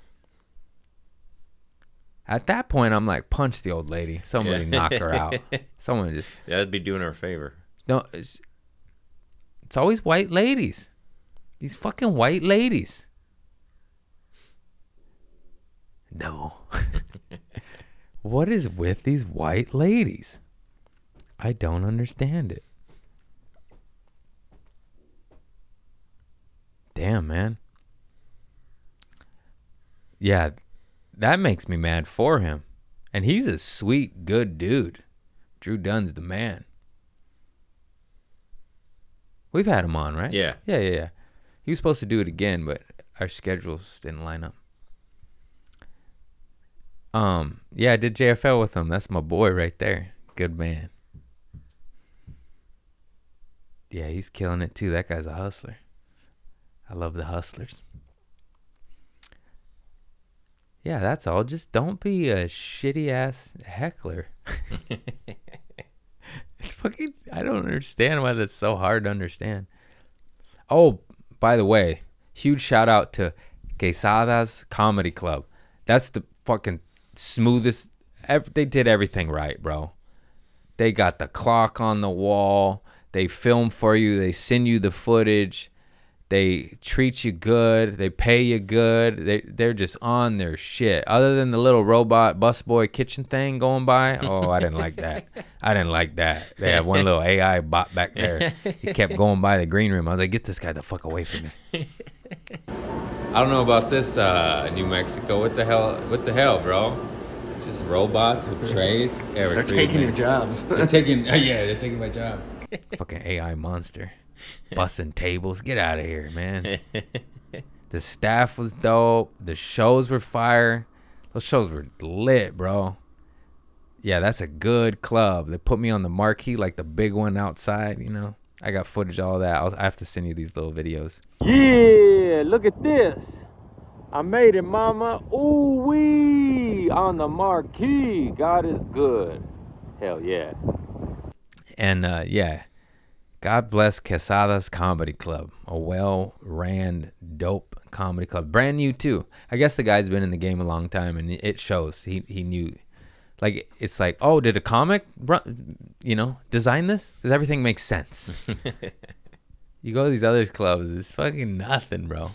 At that point, I'm like, punch the old lady. Somebody knock her out. Someone just... That'd be doing her a favor. No, it's always white ladies. These fucking white ladies. No. What is with these white ladies? I don't understand it. Damn, man. Yeah, that makes me mad for him. And he's a sweet, good dude. Drew Dunn's the man. We've had him on, right? Yeah. Yeah. He was supposed to do it again, but our schedules didn't line up. Yeah, I did JFL with him. That's my boy right there. Good man. Yeah, he's killing it too. That guy's a hustler. I love the hustlers. Yeah, that's all. Just don't be a shitty ass heckler. I don't understand why that's so hard to understand. Oh, by the way, huge shout out to Quesada's Comedy Club. That's the fucking smoothest. They did everything right, bro. They got the clock on the wall. They film for you. They send you the footage. They treat you good. They pay you good. They're just on their shit. Other than the little robot busboy kitchen thing going by. Oh, I didn't like that. I didn't like that. They had one little AI bot back there. He kept going by the green room. I was like, get this guy the fuck away from me. I don't know about this New Mexico. What the hell, bro? It's just robots with trays. They're taking your jobs. They're taking my job. Fucking AI monster. Busting tables. Get out of here, man. The staff was dope. The shows were fire. Those shows were lit, bro. Yeah, that's a good club. They put me on the marquee, like the big one outside, you know. I got footage of all that. I have to send you these little videos. Yeah, look at this. I made it, mama. Ooh wee, on the marquee. God is good. Hell yeah. And yeah, God bless Quesada's Comedy Club, a well-ran, dope comedy club. Brand new too. I guess the guy's been in the game a long time, and it shows. He knew. Like, it's like, oh, did a comic, design this? Because everything makes sense. You go to these other clubs, it's fucking nothing, bro.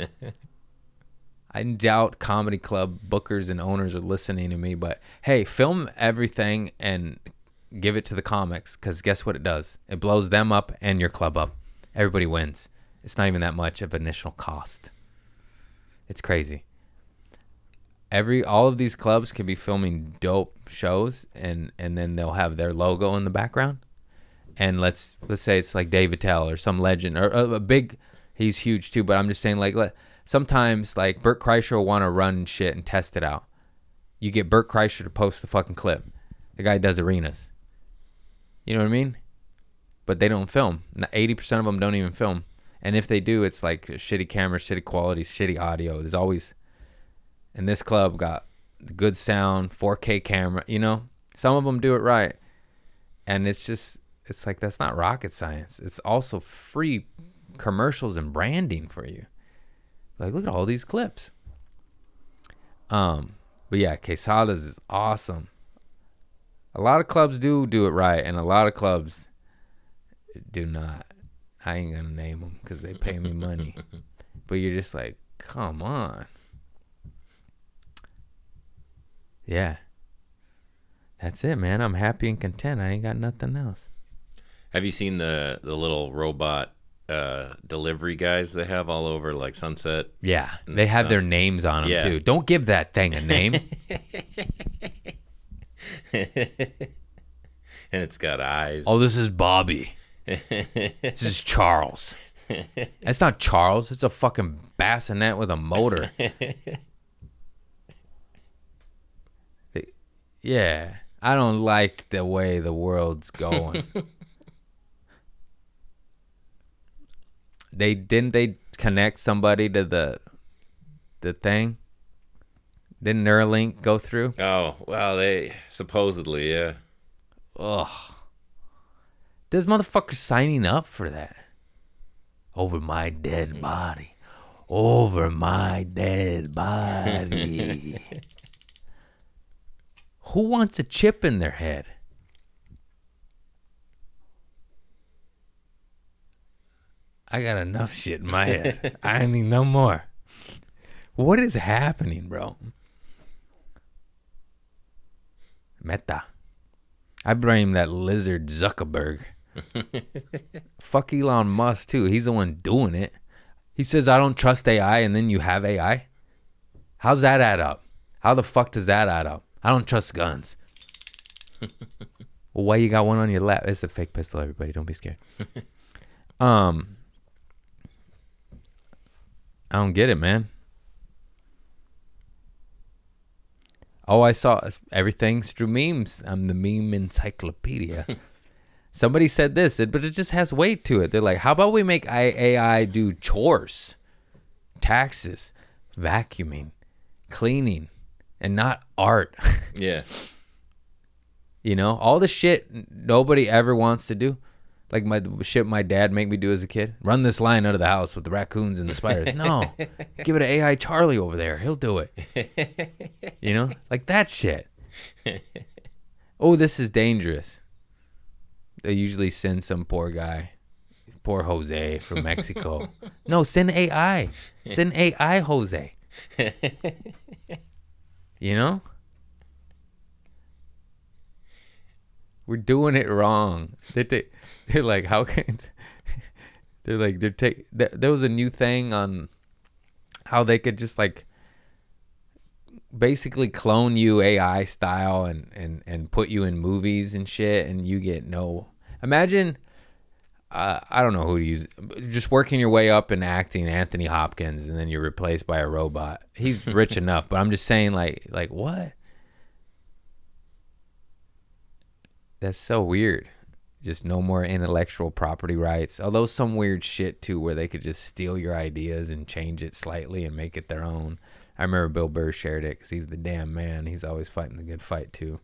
I doubt comedy club bookers and owners are listening to me, but hey, film everything and give it to the comics, because guess what it does? It blows them up and your club up. Everybody wins. It's not even that much of initial cost. It's crazy. All of these clubs can be filming dope shows, and then they'll have their logo in the background. And let's say it's like Dave Attell or some legend or a big, he's huge too. But I'm just saying, like, sometimes like Bert Kreischer will want to run shit and test it out. You get Bert Kreischer to post the fucking clip. The guy does arenas. You know what I mean? But they don't film. 80% of them don't even film. And if they do, it's like shitty camera, shitty quality, shitty audio. There's always. And this club got good sound, 4K camera, you know? Some of them do it right. And it's like, that's not rocket science. It's also free commercials and branding for you. Like, look at all these clips. But yeah, Quesada's is awesome. A lot of clubs do it right, and a lot of clubs do not. I ain't gonna name them because they pay me money. But you're just like, come on. Yeah. That's it, man. I'm happy and content. I ain't got nothing else. Have you seen the little robot delivery guys they have all over, like Sunset? Yeah. They have their names on them, too. Don't give that thing a name. And it's got eyes. Oh, this is Bobby. This is Charles. That's not Charles. It's a fucking bassinet with a motor. Yeah, I don't like the way the world's going. They connect somebody to the thing? Didn't Neuralink go through? Oh, well, they supposedly, yeah. Ugh. There's motherfuckers signing up for that. Over my dead body. Over my dead body. Who wants a chip in their head? I got enough shit in my head. I need no more. What is happening, bro? Meta. I blame that lizard Zuckerberg. Fuck Elon Musk, too. He's the one doing it. He says, I don't trust AI, and then you have AI? How's that add up? How the fuck does that add up? I don't trust guns. Well, why you got one on your lap? It's a fake pistol, everybody. Don't be scared. I don't get it, man. Oh, I saw everything's through memes. I'm the meme encyclopedia. Somebody said this, but it just has weight to it. They're like, how about we make AI do chores, taxes, vacuuming, cleaning, and not art? Yeah. You know, all the shit nobody ever wants to do. Like my shit my dad made me do as a kid. Run this line out of the house with the raccoons and the spiders. No, give it to AI Charlie over there. He'll do it. You know, like that shit. Oh, this is dangerous. They usually send some poor guy, poor Jose from Mexico. No, send AI. Send AI Jose. You know? We're doing it wrong. They're like, how can... They're like, there was a new thing on how they could just like basically clone you AI style and put you in movies and shit, and you get no... Imagine, I don't know who to use, just working your way up and acting Anthony Hopkins, and then you're replaced by a robot. He's rich enough, but I'm just saying, like what? That's so weird. Just no more intellectual property rights. Although some weird shit too, where they could just steal your ideas and change it slightly and make it their own. I remember Bill Burr shared it because he's the damn man. He's always fighting the good fight too.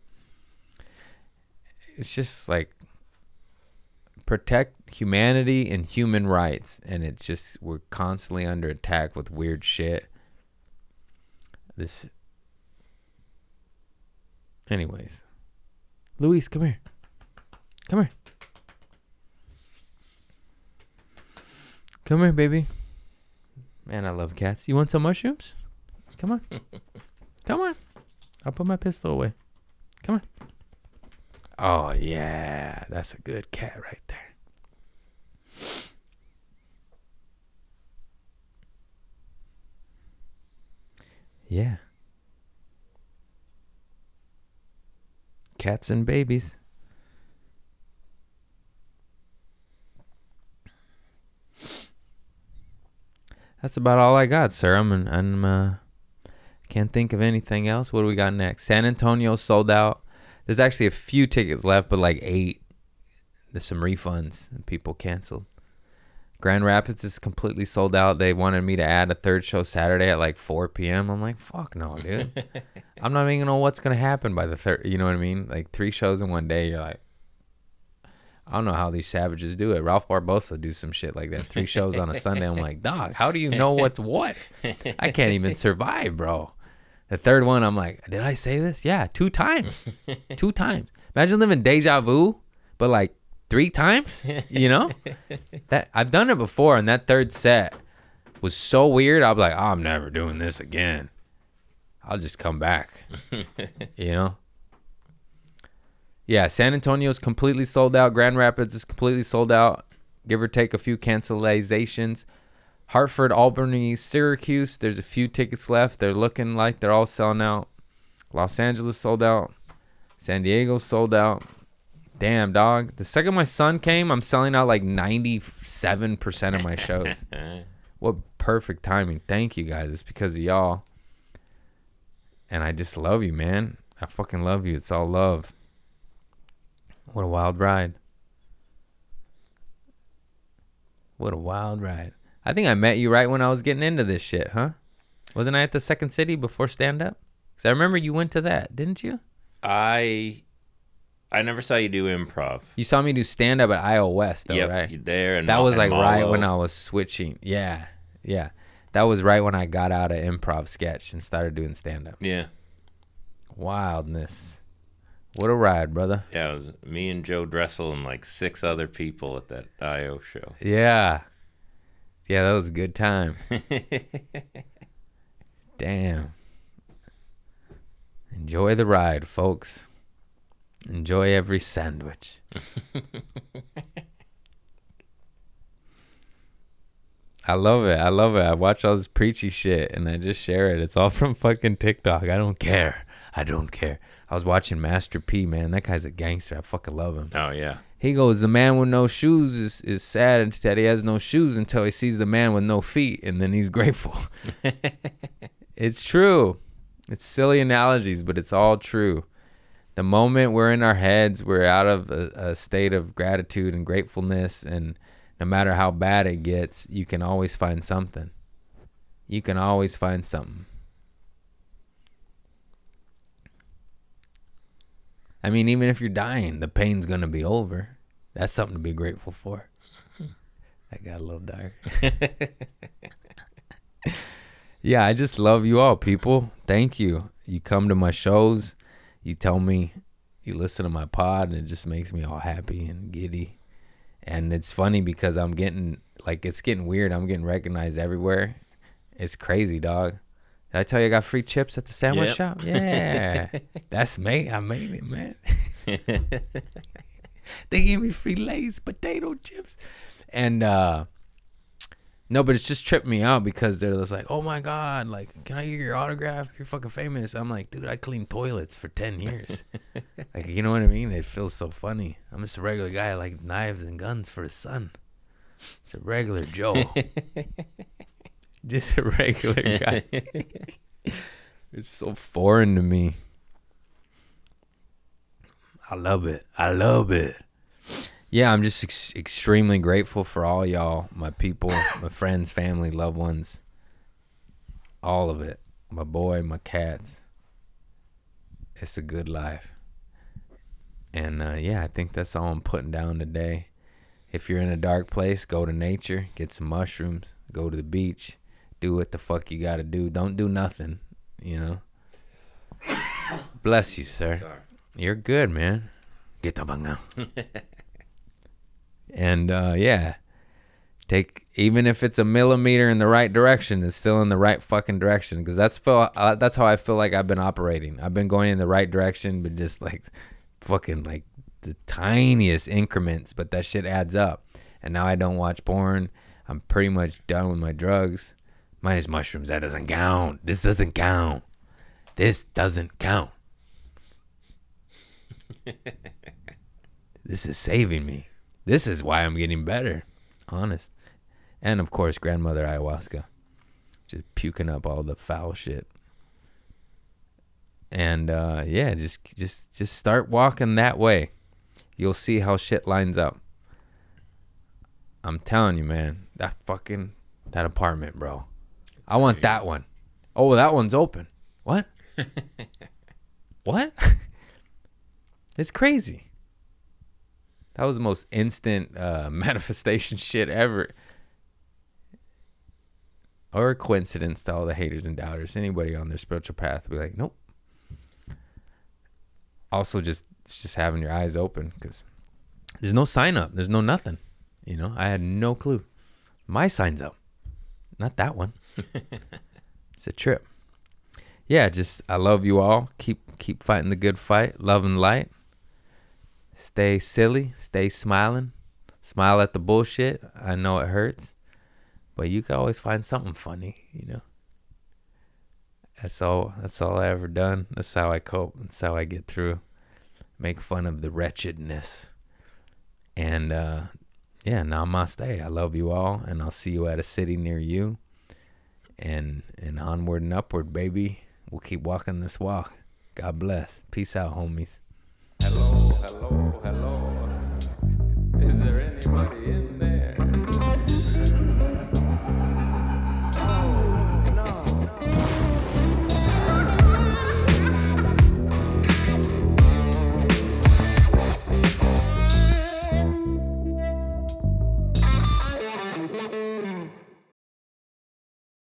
It's just like protect humanity and human rights, and it's just we're constantly under attack with weird shit. Anyways, Luis, come here. Come here. Come here, baby. Man, I love cats. You want some mushrooms? Come on. Come on. I'll put my pistol away. Come on. Oh, yeah. That's a good cat right there. Yeah. Cats and babies. That's about all I got, sir. I'm can't think of anything else. What do we got next? San Antonio sold out. There's actually a few tickets left, but like 8. There's some refunds and people canceled. Grand Rapids is completely sold out. They wanted me to add a third show Saturday at like 4 p.m. I'm like, fuck no, dude. I'm not even gonna know what's gonna happen by the third. You know what I mean? Like 3 shows in one day. You're like, I don't know how these savages do it. Ralph Barbosa do some shit like that. 3 shows on a Sunday. I'm like, dog, how do you know what's what? I can't even survive, bro. The third one, I'm like, did I say this? Yeah, 2 times. 2 times. Imagine living deja vu, but like 3 times, you know? That I've done it before, and that third set was so weird. I'm like, I'm never doing this again. I'll just come back, you know? Yeah, San Antonio is completely sold out. Grand Rapids is completely sold out. Give or take a few cancelizations. Hartford, Albany, Syracuse, there's a few tickets left. They're looking like they're all selling out. Los Angeles sold out. San Diego sold out. Damn, dog. The second my son came, I'm selling out like 97% of my shows. What perfect timing. Thank you, guys. It's because of y'all. And I just love you, man. I fucking love you. It's all love. What a wild ride. What a wild ride. I think I met you right when I was getting into this shit, huh? Wasn't I at the Second City before stand-up? Because I remember you went to that, didn't you? I never saw you do improv. You saw me do stand-up at Iowa West, though, Yep, right? you there. And That was like right Malo. when I was switching. Yeah. That was right when I got out of improv sketch and started doing stand-up. Yeah. Wildness. What a ride, brother. Yeah, it was me and Joe Dressel and like 6 other people at that IO show. Yeah. Yeah, that was a good time. Damn. Enjoy the ride, folks. Enjoy every sandwich. I love it. I watch all this preachy shit and I just share it. It's all from fucking TikTok. I don't care. I was watching Master P, man. That guy's a gangster. I fucking love him. Oh, yeah. He goes, the man with no shoes is sad that he has no shoes until he sees the man with no feet, and then he's grateful. It's true. It's silly analogies, but it's all true. The moment we're in our heads, we're out of a state of gratitude and gratefulness, and no matter how bad it gets, you can always find something. You can always find something. I mean, even if you're dying, the pain's going to be over. That's something to be grateful for. That got a little dark. Yeah, I just love you all, people. Thank you. You come to my shows. You tell me you listen to my pod, and it just makes me all happy and giddy. And it's funny because I'm getting, like, it's getting weird. I'm getting recognized everywhere. It's crazy, dog. Did I tell you I got free chips at the sandwich Yep. shop? Yeah. That's me. I made it, man. They gave me free Lay's potato chips. And, no, but it's just tripped me out because they're just like, oh my God, like, can I get your autograph? You're fucking famous. I'm like, dude, I cleaned toilets for 10 years. Like, you know what I mean? It feels so funny. I'm just a regular guy. I like knives and guns for his son. It's a regular Joe. Just a regular guy. It's so foreign to me. I love it. I love it. Yeah, I'm just extremely grateful for all y'all, my people, my friends, family, loved ones, all of it. My boy, my cats. It's a good life. And yeah, I think that's all I'm putting down today. If you're in a dark place, go to nature, get some mushrooms, go to the beach, do what the fuck you gotta do. Don't do nothing, you know. Bless you, sir. Sorry. You're good, man. Get the fuck now. And yeah, take, even if it's a millimeter in the right direction, it's still in the right fucking direction. Because that's how I feel like I've been operating. I've been going in the right direction, but just like fucking like the tiniest increments. But that shit adds up. And now I don't watch porn. I'm pretty much done with my drugs. Minus mushrooms. That doesn't count. This doesn't count. This doesn't count. This is saving me. This is why I'm getting better. Honest. And of course, grandmother ayahuasca. Just puking up all the foul shit. And yeah, just start walking that way. You'll see how shit lines up. I'm telling you, man. That apartment, bro. I want that one. Oh, that one's open. What? What? It's crazy. That was the most instant manifestation shit ever. Or a coincidence to all the haters and doubters. Anybody on their spiritual path will be like, nope. Also, just having your eyes open, because there's no sign up. There's no nothing. You know, I had no clue. My sign's up. Not that one. It's a trip. Yeah, I love you all. Keep fighting the good fight. Love and light. Stay silly. Stay smiling. Smile at the bullshit. I know it hurts, but you can always find something funny, you know. That's all I ever done. That's how I cope. That's how I get through. Make fun of the wretchedness. And yeah, namaste. I love you all, and I'll see you at a city near you. And onward and upward, baby. We'll keep walking this walk. God bless. Peace out, homies. Hello. Is there anybody in